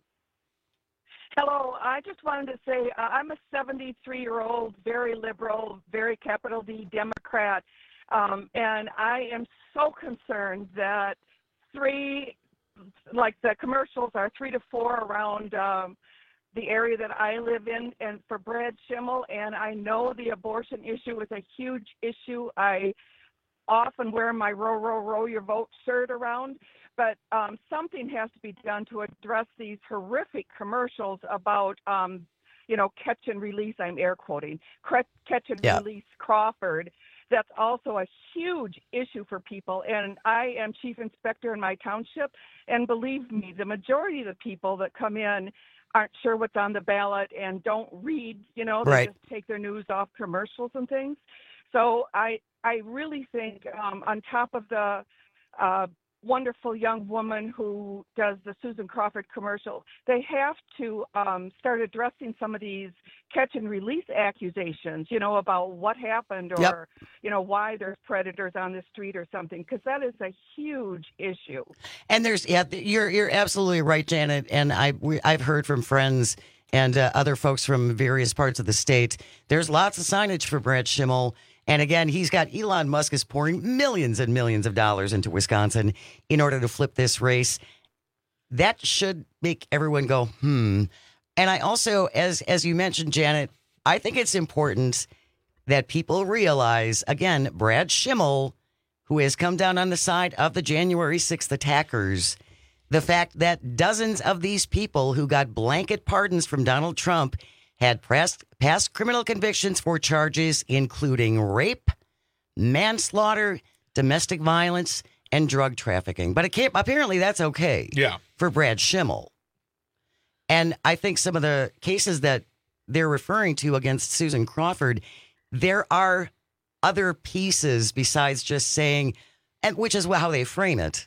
Hello. I just wanted to say uh, I'm a seventy-three-year-old, very liberal, very capital D Democrat, um, and I am so concerned that three, like the commercials are three to four around um, the area that I live in, and for Brad Schimmel, and I know the abortion issue is a huge issue. I often wear my row, row, row your vote shirt around, but um, something has to be done to address these horrific commercials about, um, you know, catch and release, I'm air quoting, catch and yeah. release Crawford. That's also a huge issue for people, and I am chief inspector in my township, and believe me, the majority of the people that come in aren't sure what's on the ballot and don't read, you know, they right. just take their news off commercials and things. So I I really think um, on top of the uh, wonderful young woman who does the Susan Crawford commercial, they have to um, start addressing some of these catch and release accusations, you know, about what happened or, yep. you know, why there's predators on the street or something, because that is a huge issue. And there's, yeah, you're you're absolutely right, Janet. And I we, I've heard from friends and uh, other folks from various parts of the state. There's lots of signage for Brad Schimmel. And again, he's got Elon Musk is pouring millions and millions of dollars into Wisconsin in order to flip this race. That should make everyone go, hmm. And I also, as as you mentioned, Janet, I think it's important that people realize, again, Brad Schimmel, who has come down on the side of the January sixth attackers, the fact that dozens of these people who got blanket pardons from Donald Trump had past, past criminal convictions for charges including rape, manslaughter, domestic violence, and drug trafficking. But it can't, apparently that's okay yeah. for Brad Schimmel. And I think some of the cases that they're referring to against Susan Crawford, there are other pieces besides just saying, and which is how they frame it,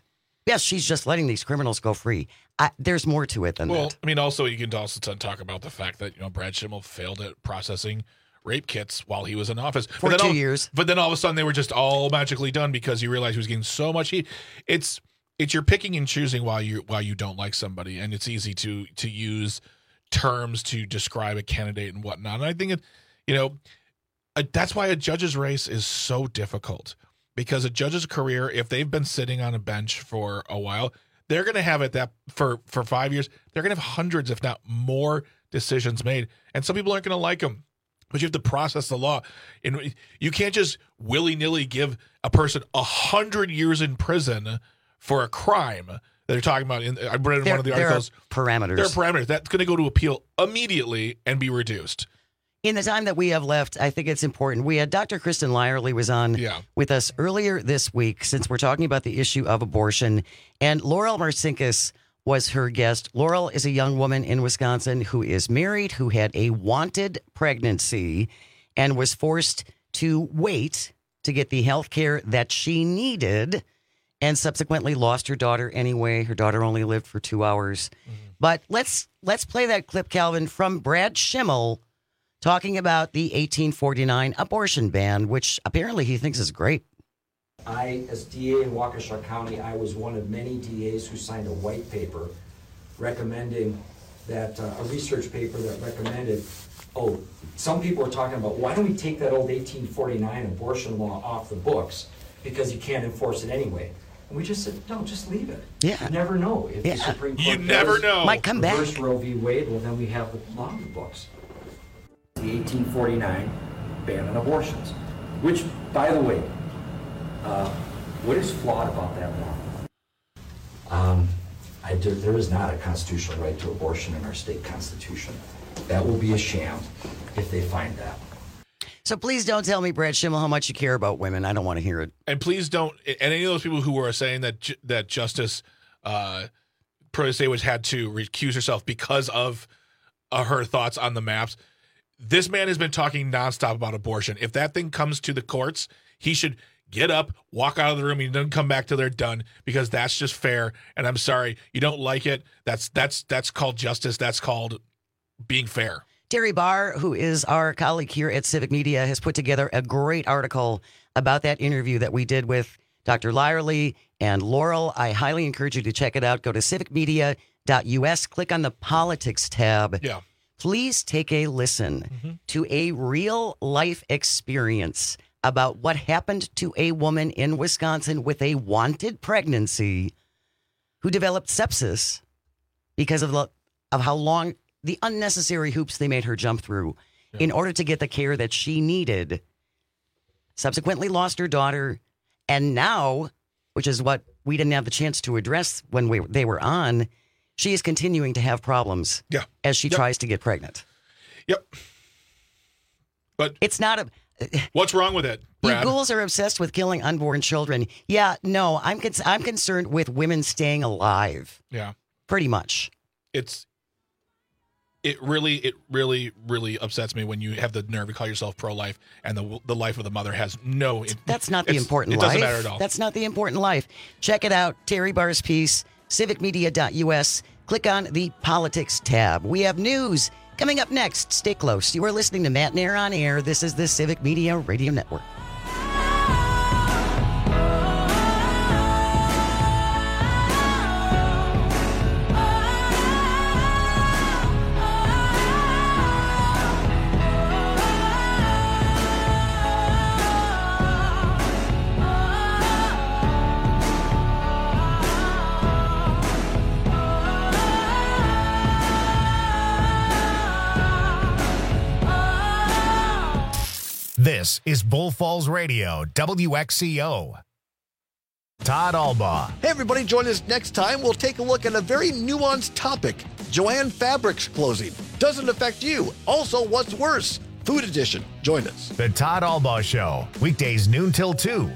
yes, she's just letting these criminals go free. I, there's more to it than well, that. I mean, also you can also t- talk about the fact that you know Brad Schimmel failed at processing rape kits while he was in office For but then two all, years. But then all of a sudden they were just all magically done because he realized he was getting so much heat. It's it's you're picking and choosing while you while you don't like somebody, and it's easy to to use terms to describe a candidate and whatnot. And I think it, you know, uh, that's why a judge's race is so difficult, because a judge's career, if they've been sitting on a bench for a while, they're going to have it that for for five years, they're going to have hundreds, if not more, decisions made, and some people aren't going to like them. But you have to process the law, and you can't just willy nilly give a person a hundred years in prison for a crime that they're talking about. In, I read in There- one of the there are articles. parameters. There are parameters. That's going to go to appeal immediately and be reduced. In the time that we have left, I think it's important. We had Doctor Kristen Lyerly was on Yeah. with us earlier this week, since we're talking about the issue of abortion, and Laurel Marcinkus was her guest. Laurel is a young woman in Wisconsin who is married, who had a wanted pregnancy and was forced to wait to get the health care that she needed, and subsequently lost her daughter anyway. Her daughter only lived for two hours. But let's let's play that clip, Calvin, from Brad Schimmel talking about the eighteen forty-nine abortion ban, which apparently he thinks is great. I, as D A in Waukesha County, I was one of many D As who signed a white paper recommending that, uh, a research paper that recommended, oh, some people were talking about, why don't we take that old eighteen forty-nine abortion law off the books because you can't enforce it anyway. And we just said, no, just leave it. Yeah. You never know. If Yeah. the Supreme Court You never does know. Might come back. reverse Roe v. Wade, well, then we have the law in the books. The eighteen forty-nine ban on abortions, which, by the way, uh, what is flawed about that law? Um, I, there, there is not a constitutional right to abortion in our state constitution. That will be a sham if they find that. So please don't tell me, Brad Schimmel, how much you care about women. I don't want to hear it. And please don't. And any of those people who are saying that ju- that Justice uh, Protasevich had to recuse herself because of uh, her thoughts on the maps, this man has been talking nonstop about abortion. If that thing comes to the courts, he should get up, walk out of the room, and then come back till they're done, because that's just fair. And I'm sorry, you don't like it. That's that's that's called justice. That's called being fair. Terry Barr, who is our colleague here at Civic Media, has put together a great article about that interview that we did with Doctor Lyerly and Laurel. I highly encourage you to check it out. Go to civic media dot U S, click on the politics tab. Yeah. Please take a listen to a real life experience about what happened to a woman in Wisconsin with a wanted pregnancy who developed sepsis because of the, of how long the unnecessary hoops they made her jump through Yeah. in order to get the care that she needed. Subsequently lost her daughter, and now, which is what we didn't have the chance to address when we they were on, she is continuing to have problems Yeah. as she Yep. tries to get pregnant. Yep. But it's not a. What's wrong with it, Brad? You ghouls are obsessed with killing unborn children. Yeah, no, I'm con- I'm concerned with women staying alive. Yeah. Pretty much. It's it really it really really upsets me when you have the nerve to call yourself pro-life and the the life of the mother has no. That's not the it's- important it life. doesn't matter at all. That's not the important life. Check it out. Terry Barr's piece, civic media dot U S. Click on the politics tab. We have news coming up next. Stay close. You are listening to Matt Nair on Air. This is the Civic Media Radio Network. This is Bull Falls Radio, W X C O. Todd Albaugh. Hey, everybody, join us next time. We'll take a look at a very nuanced topic. Joann Fabrics closing. Doesn't affect you. Also, what's worse? Food Edition. Join us. The Todd Albaugh Show, weekdays noon till two.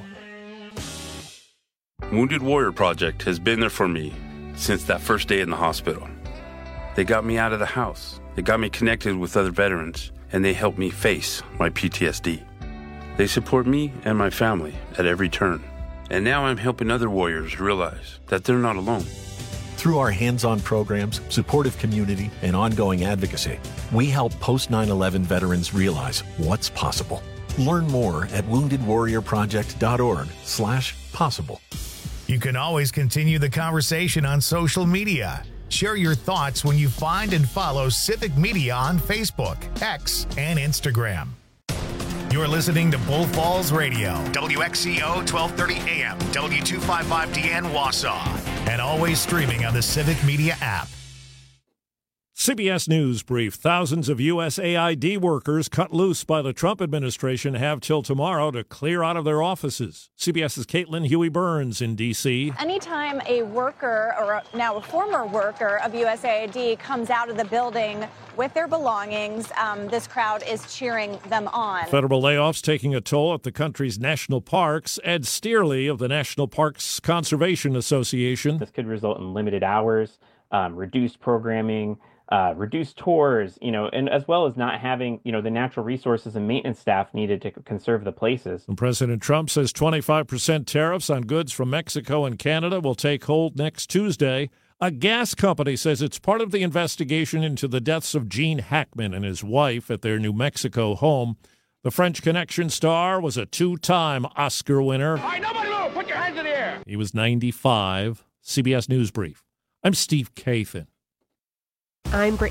Wounded Warrior Project has been there for me since that first day in the hospital. They got me out of the house. They got me connected with other veterans, and they helped me face my P T S D. They support me and my family at every turn. And now I'm helping other warriors realize that they're not alone. Through our hands-on programs, supportive community, and ongoing advocacy, we help post nine eleven veterans realize what's possible. Learn more at woundedwarriorproject.org slash possible. You can always continue the conversation on social media. Share your thoughts when you find and follow Civic Media on Facebook, X, and Instagram. You're listening to Bull Falls Radio, W X C O twelve thirty A M, W two fifty-five D N Wausau, and always streaming on the Civic Media app. C B S News brief. Thousands of U S A I D workers cut loose by the Trump administration have till tomorrow to clear out of their offices. CBS's Caitlin Huey-Burns in D C Anytime a worker, or now a former worker of U S A I D, comes out of the building with their belongings, um, this crowd is cheering them on. Federal layoffs taking a toll at the country's national parks. Ed Steerley of the National Parks Conservation Association. This could result in limited hours, um, reduced programming, Uh, reduced tours, you know, and as well as not having, you know, the natural resources and maintenance staff needed to conserve the places. And President Trump says twenty-five percent tariffs on goods from Mexico and Canada will take hold next Tuesday. A gas company says it's part of the investigation into the deaths of Gene Hackman and his wife at their New Mexico home. The French Connection star was a two-time Oscar winner. All right, nobody move! Put your hands in the air! He was ninety-five. C B S News Brief. I'm Steve Kathan. I'm Brittany.